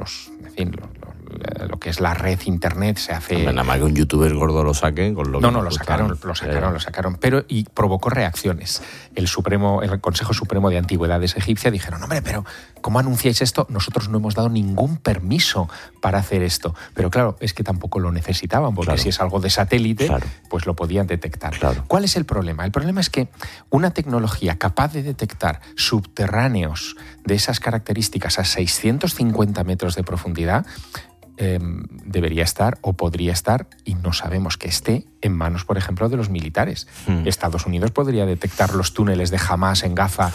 lo que es la red internet se hace... Nada más que un youtuber gordo lo saque con lo que... No, lo sacaron, pero y provocó reacciones. El Consejo Supremo de Antigüedades egipcia dijeron, hombre, pero ¿cómo anunciáis esto? Nosotros no hemos dado ningún permiso para hacer esto. Pero claro, es que tampoco lo necesitaban, porque si es algo de satélite, pues lo podían detectar. ¿Cuál es el problema? El problema es que una tecnología capaz de detectar subterráneos de esas características a 650 metros de profundidad debería estar o podría estar, y no sabemos que esté, en manos, por ejemplo, de los militares. Estados Unidos podría detectar los túneles de Hamas en Gaza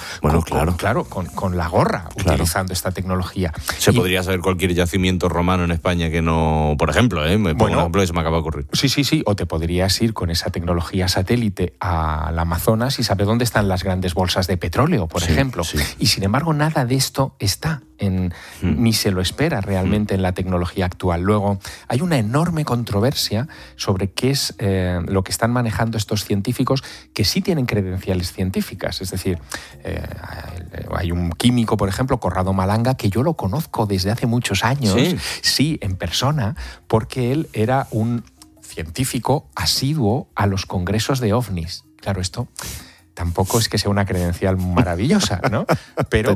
con la gorra, utilizando esta tecnología. Podría saber cualquier yacimiento romano en España que no, por ejemplo, un ejemplo que se me acaba de ocurrir. Sí, o te podrías ir con esa tecnología satélite al Amazonas y saber dónde están las grandes bolsas de petróleo, por ejemplo. Y sin embargo, nada de esto está ni se lo espera realmente en la tecnología actual. Luego, hay una enorme controversia sobre qué es lo que están manejando estos científicos que sí tienen credenciales científicas. Es decir, hay un químico, por ejemplo, Corrado Malanga, que yo lo conozco desde hace muchos años, sí, en persona, porque él era un científico asiduo a los congresos de ovnis. Claro, esto tampoco es que sea una credencial maravillosa, ¿no? Pero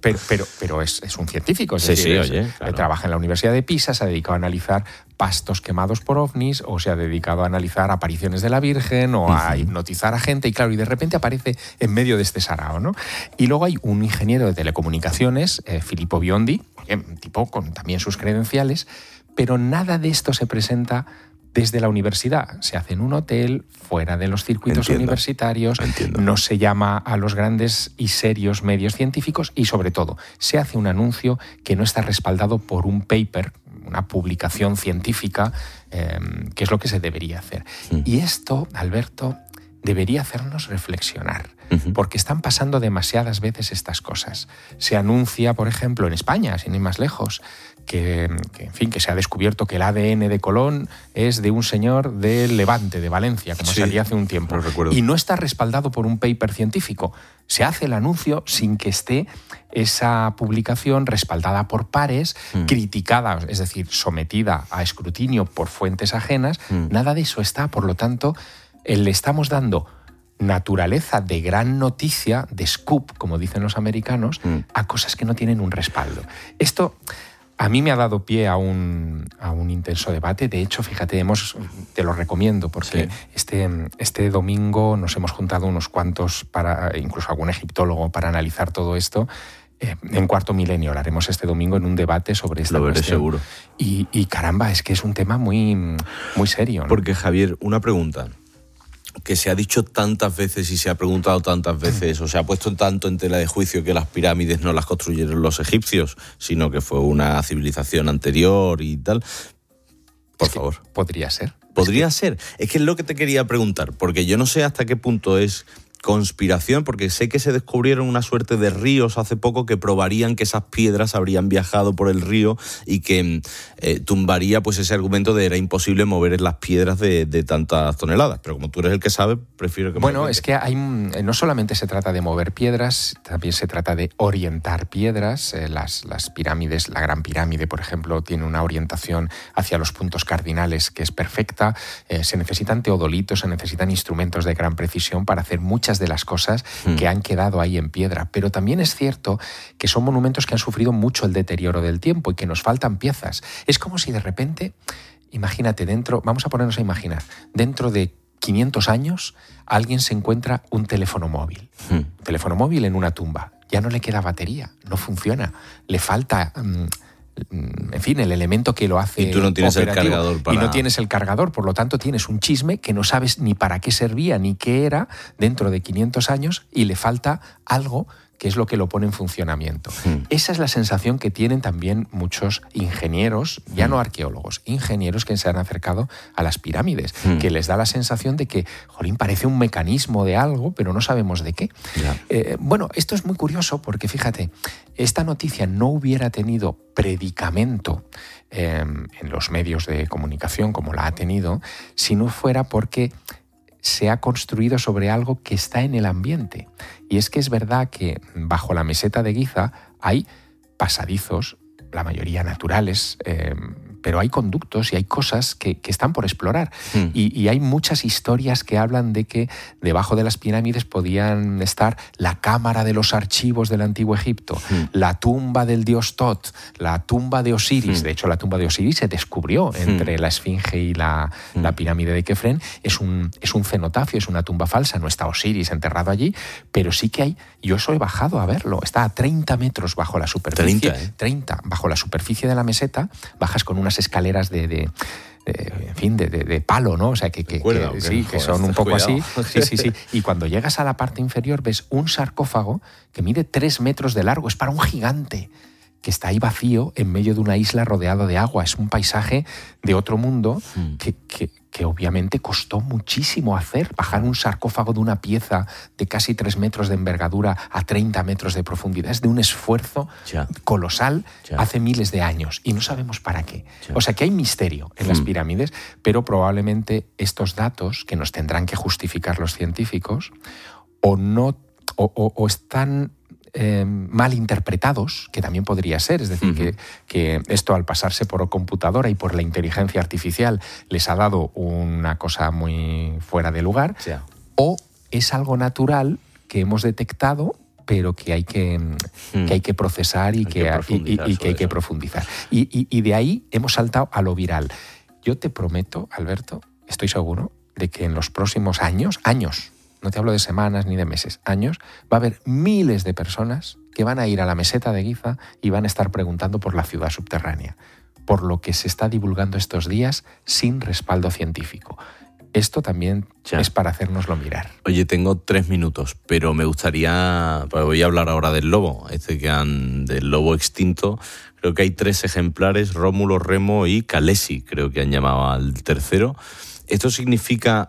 es un científico. Es decir, trabaja en la Universidad de Pisa, se ha dedicado a analizar pastos quemados por ovnis, o se ha dedicado a analizar apariciones de la Virgen, o a hipnotizar a gente, y claro, y de repente aparece en medio de este sarao, ¿no? Y luego hay un ingeniero de telecomunicaciones, Filippo Biondi, un tipo con también sus credenciales, pero nada de esto se presenta desde la universidad. Se hace en un hotel, fuera de los circuitos universitarios, no se llama a los grandes y serios medios científicos, y sobre todo, se hace un anuncio que no está respaldado por un paper, una publicación científica, que es lo que se debería hacer. Y esto, Alberto, debería hacernos reflexionar, porque están pasando demasiadas veces estas cosas. Se anuncia, por ejemplo, en España, sin ir más lejos, que se ha descubierto que el ADN de Colón es de un señor del Levante, de Valencia, como salía hace un tiempo. Y no está respaldado por un paper científico. Se hace el anuncio sin que esté esa publicación respaldada por pares, criticada, es decir, sometida a escrutinio por fuentes ajenas. Nada de eso está, por lo tanto, le estamos dando naturaleza de gran noticia, de scoop, como dicen los americanos, a cosas que no tienen un respaldo. Esto a mí me ha dado pie a un intenso debate. De hecho, fíjate, te lo recomiendo, porque este domingo nos hemos juntado unos cuantos, incluso algún egiptólogo, para analizar todo esto. En Cuarto Milenio lo haremos este domingo en un debate sobre esta cuestión. Seguro. Y caramba, es que es un tema muy, muy serio, ¿no? Porque, Javier, una pregunta que se ha dicho tantas veces y se ha preguntado tantas veces, o se ha puesto tanto en tela de juicio, que las pirámides no las construyeron los egipcios, sino que fue una civilización anterior y tal. Por favor. Podría ser. Podría ser. Es que es lo que te quería preguntar, porque yo no sé hasta qué punto es conspiración, porque sé que se descubrieron una suerte de ríos hace poco que probarían que esas piedras habrían viajado por el río y que tumbaría pues ese argumento de era imposible mover las piedras de tantas toneladas. Pero como tú eres el que sabe, prefiero que... Bueno, es que no solamente se trata de mover piedras, también se trata de orientar piedras. Las pirámides, la Gran Pirámide, por ejemplo, tiene una orientación hacia los puntos cardinales que es perfecta. Se necesitan teodolitos, se necesitan instrumentos de gran precisión para hacer muchas muchas de las cosas que han quedado ahí en piedra. Pero también es cierto que son monumentos que han sufrido mucho el deterioro del tiempo y que nos faltan piezas. Es como si de repente, imagínate, vamos a ponernos a imaginar, dentro de 500 años alguien se encuentra un teléfono móvil. Un teléfono móvil en una tumba. Ya no le queda batería, no funciona, le falta... en fin, el elemento que lo hace. Y tú no tienes operativo. El cargador para... Y no tienes el cargador, por lo tanto tienes un chisme que no sabes ni para qué servía ni qué era dentro de 500 años y le falta algo que es lo que lo pone en funcionamiento. Esa es la sensación que tienen también muchos ingenieros, ya no arqueólogos, ingenieros que se han acercado a las pirámides, que les da la sensación de que, jolín, parece un mecanismo de algo, pero no sabemos de qué. Bueno, esto es muy curioso porque, fíjate, esta noticia no hubiera tenido predicamento en los medios de comunicación como la ha tenido, si no fuera porque se ha construido sobre algo que está en el ambiente. Y es que es verdad que bajo la meseta de Giza hay pasadizos, la mayoría naturales, pero hay conductos y hay cosas que están por explorar. Y hay muchas historias que hablan de que debajo de las pirámides podían estar la cámara de los archivos del Antiguo Egipto, la tumba del dios Tot, la tumba de Osiris. De hecho, la tumba de Osiris se descubrió entre la Esfinge y la pirámide de Kefren. Es un cenotafio, es una tumba falsa, no está Osiris enterrado allí, pero sí que hay... Yo eso he bajado a verlo, está a 30 metros bajo la superficie. 30 bajo la superficie de la meseta, bajas con unas escaleras de palo, ¿no? O sea, que son un poco así. Sí. Y cuando llegas a la parte inferior ves un sarcófago que mide 3 metros de largo. Es para un gigante que está ahí vacío en medio de una isla rodeado de agua. Es un paisaje de otro mundo que obviamente costó muchísimo hacer. Bajar un sarcófago de una pieza de casi 3 metros de envergadura a 30 metros de profundidad es de un esfuerzo colosal hace miles de años y no sabemos para qué. O sea que hay misterio en las pirámides, pero probablemente estos datos que nos tendrán que justificar los científicos o están mal interpretados, que también podría ser, es decir, que esto al pasarse por computadora y por la inteligencia artificial les ha dado una cosa muy fuera de lugar, o es algo natural que hemos detectado pero que hay que procesar y que hay que profundizar. Y de ahí hemos saltado a lo viral. Yo te prometo, Alberto, estoy seguro de que en los próximos años, no te hablo de semanas ni de meses, años, va a haber miles de personas que van a ir a la meseta de Giza y van a estar preguntando por la ciudad subterránea, por lo que se está divulgando estos días sin respaldo científico. Esto también es para hacérnoslo mirar. Oye, tengo 3 minutos, pero me gustaría... Voy a hablar ahora del lobo, del lobo extinto. Creo que hay 3 ejemplares, Rómulo, Remo y Calesi, creo que han llamado al tercero. ¿Esto significa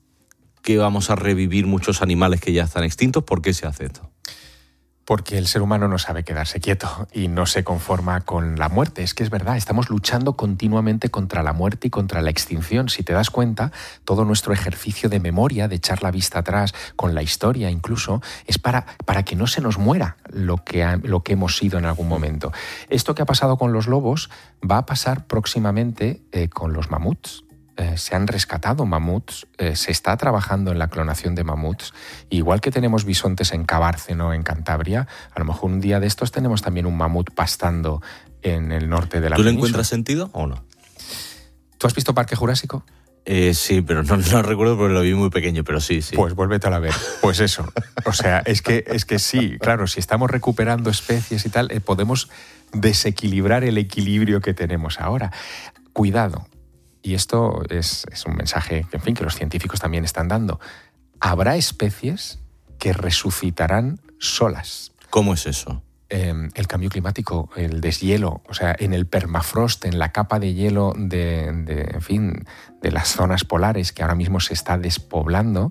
que vamos a revivir muchos animales que ya están extintos? ¿Por qué se hace esto? Porque el ser humano no sabe quedarse quieto y no se conforma con la muerte. Es que es verdad, estamos luchando continuamente contra la muerte y contra la extinción. Si te das cuenta, todo nuestro ejercicio de memoria, de echar la vista atrás con la historia incluso, es para que no se nos muera lo que hemos sido en algún momento. Esto que ha pasado con los lobos va a pasar próximamente con los mamuts. Se han rescatado mamuts, se está trabajando en la clonación de mamuts. Igual que tenemos bisontes en Cabárceno, en Cantabria, a lo mejor un día de estos tenemos también un mamut pastando en el norte de la península. ¿Tú le encuentras sentido o no? ¿Tú has visto Parque Jurásico? Sí, pero no recuerdo porque lo vi muy pequeño, pero sí. Pues vuélvete a ver. Pues eso. O sea, es que sí, claro, si estamos recuperando especies y tal, podemos desequilibrar el equilibrio que tenemos ahora. Cuidado. Y esto es un mensaje que, en fin, que los científicos también están dando. Habrá especies que resucitarán solas. ¿Cómo es eso? El cambio climático, el deshielo, o sea, en el permafrost, en la capa de hielo de las zonas polares que ahora mismo se está despoblando,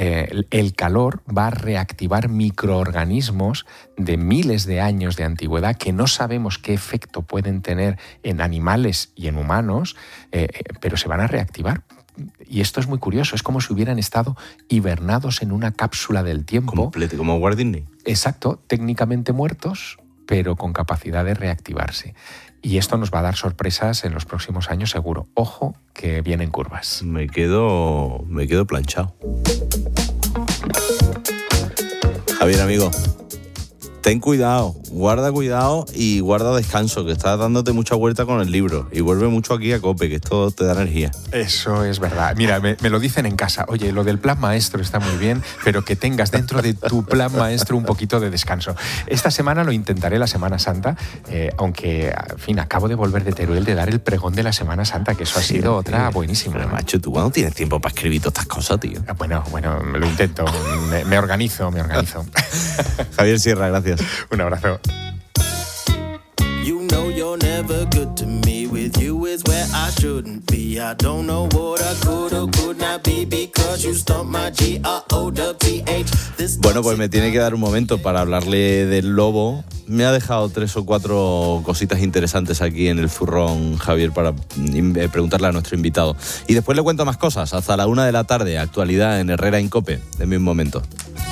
el calor va a reactivar microorganismos de miles de años de antigüedad que no sabemos qué efecto pueden tener en animales y en humanos, pero se van a reactivar. Y esto es muy curioso, es como si hubieran estado hibernados en una cápsula del tiempo. Completo, como Walt Disney. Exacto, técnicamente muertos, pero con capacidad de reactivarse. Y esto nos va a dar sorpresas en los próximos años seguro. Ojo, que vienen curvas. Me quedo planchado. Javier, amigo, ten cuidado, guarda cuidado y guarda descanso, que estás dándote mucha vuelta con el libro. Y vuelve mucho aquí a COPE, que esto te da energía. Eso es verdad. Mira, me lo dicen en casa. Oye, lo del plan maestro está muy bien, pero que tengas dentro de tu plan maestro un poquito de descanso. Esta semana lo intentaré, la Semana Santa, aunque, en fin, acabo de volver de Teruel de dar el pregón de la Semana Santa, que eso ha sido otra buenísima. Pero, macho, ¿tú cuándo tienes tiempo para escribir todas estas cosas, tío? Bueno, lo intento. Me organizo. Javier Sierra, gracias. Un abrazo. You know you're never good to me. With you is where I shouldn't be. I don't know what I could or could not be because you stopped my GROWTH. Bueno, pues me tiene que dar un momento para hablarle del lobo. Me ha dejado 3 o 4 cositas interesantes aquí en el zurrón, Javier, para preguntarle a nuestro invitado. Y después le cuento más cosas. Hasta la 1 de la tarde, actualidad en Herrera en COPE. Denme un momento.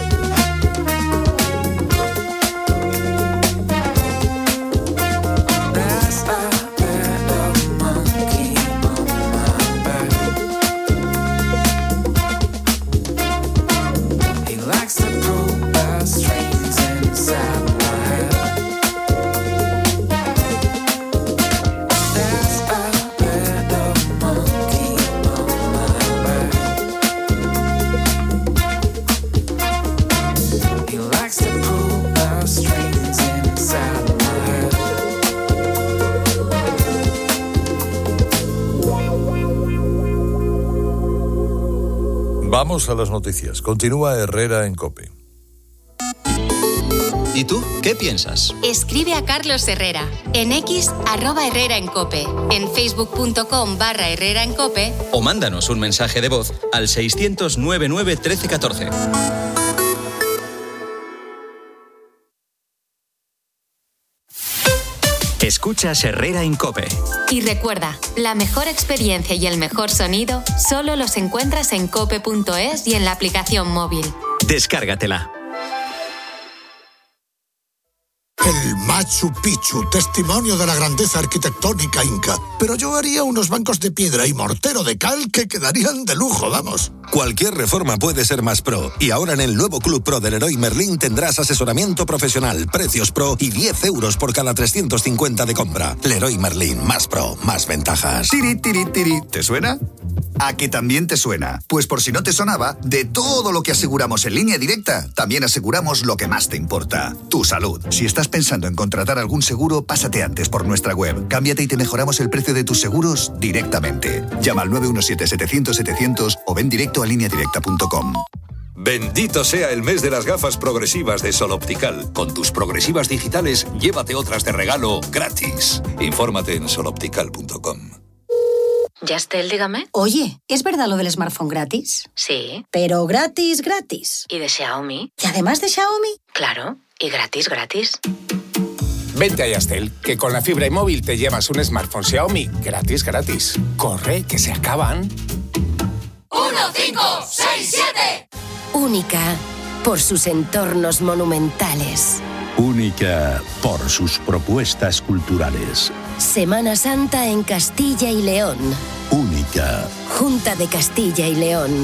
Vamos a las noticias. Continúa Herrera en COPE. ¿Y tú qué piensas? Escribe a Carlos Herrera en X @Herrera en COPE, en facebook.com/Herrera en COPE o mándanos un mensaje de voz al 600 99 13 14. Escuchas Herrera en COPE. Y recuerda, la mejor experiencia y el mejor sonido solo los encuentras en cope.es y en la aplicación móvil. Descárgatela. El Machu Picchu, testimonio de la grandeza arquitectónica inca. Pero yo haría unos bancos de piedra y mortero de cal que quedarían de lujo, vamos. Cualquier reforma puede ser más pro. Y ahora en el nuevo Club Pro del Leroy Merlin tendrás asesoramiento profesional, precios pro y 10 euros por cada 350 de compra. Leroy Merlin, más pro, más ventajas. Tiri, tiri, tiri. ¿Te suena? ¿A que también te suena? Pues por si no te sonaba, de todo lo que aseguramos en Línea Directa, también aseguramos lo que más te importa, tu salud. Si estás pensando en contratar algún seguro, pásate antes por nuestra web. Cámbiate y te mejoramos el precio de tus seguros directamente. Llama al 917-700-700 o ven directo a lineadirecta.com. Bendito sea el mes de las gafas progresivas de Sol Optical. Con tus progresivas digitales, llévate otras de regalo gratis. Infórmate en soloptical.com. Yastel, dígame. Oye, ¿es verdad lo del smartphone gratis? Sí. Pero gratis, gratis. ¿Y de Xiaomi? ¿Y además de Xiaomi? Claro, y gratis, gratis. Vente a Yastel, que con la fibra y móvil te llevas un smartphone Xiaomi gratis, gratis. Corre, que se acaban. 1, 5, 6, 7. Única por sus entornos monumentales. Única por sus propuestas culturales. Semana Santa en Castilla y León. Única. Junta de Castilla y León.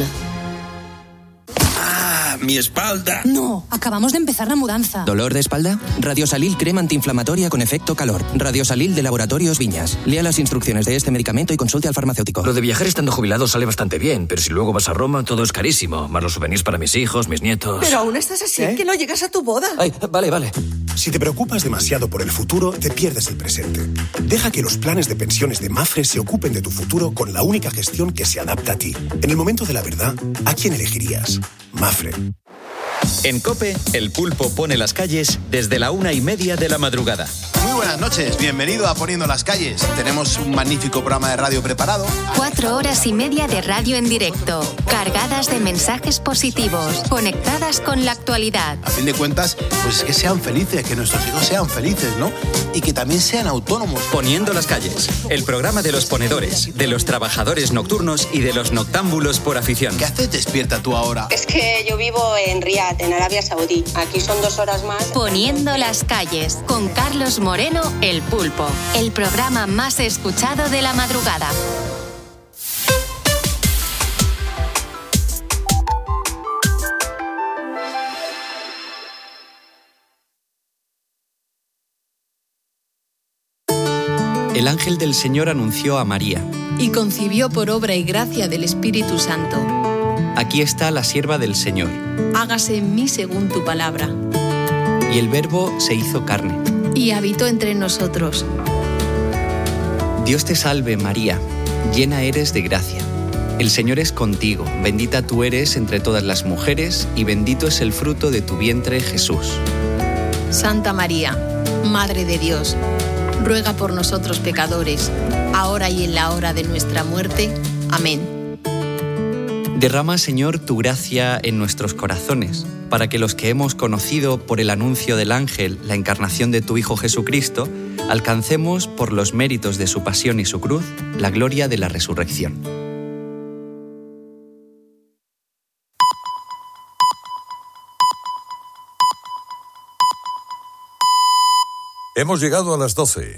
¡Mi espalda! No, acabamos de empezar la mudanza. ¿Dolor de espalda? Radiosalil crema antiinflamatoria con efecto calor. Radiosalil de Laboratorios Viñas. Lea las instrucciones de este medicamento y consulte al farmacéutico. Lo de viajar estando jubilado sale bastante bien, pero si luego vas a Roma todo es carísimo. Más los souvenirs para mis hijos, mis nietos... Pero aún estás así, que no llegas a tu boda. Ay, vale. Si te preocupas demasiado por el futuro, te pierdes el presente. Deja que los planes de pensiones de Mafre se ocupen de tu futuro con la única gestión que se adapta a ti. En el momento de la verdad, ¿a quién elegirías? Mafre. En COPE, el pulpo pone las calles desde la 1:30 de la madrugada. Muy buenas noches, bienvenido a Poniendo las Calles. Tenemos un magnífico programa de radio preparado. 4 horas y media de radio en directo, cargadas de mensajes positivos, conectadas con la actualidad. A fin de cuentas, pues que sean felices, que nuestros hijos sean felices, ¿no? Y que también sean autónomos. Poniendo las calles, el programa de los ponedores, de los trabajadores nocturnos y de los noctámbulos por afición. ¿Qué haces despierta tú ahora? Es que yo vivo en Riad, en Arabia Saudí. Aquí son 2 horas más. Poniendo las calles, con Carlos Moreno, el pulpo. El programa más escuchado de la madrugada. El ángel del Señor anunció a María. Y concibió por obra y gracia del Espíritu Santo. Aquí está la sierva del Señor. Hágase en mí según tu palabra. Y el Verbo se hizo carne. Y habitó entre nosotros. Dios te salve, María, llena eres de gracia. El Señor es contigo, bendita tú eres entre todas las mujeres, y bendito es el fruto de tu vientre, Jesús. Santa María, Madre de Dios, ruega por nosotros pecadores, ahora y en la hora de nuestra muerte. Amén. Derrama, Señor, tu gracia en nuestros corazones, para que los que hemos conocido por el anuncio del ángel la encarnación de tu Hijo Jesucristo, alcancemos, por los méritos de su pasión y su cruz, la gloria de la resurrección. Hemos llegado a las 12.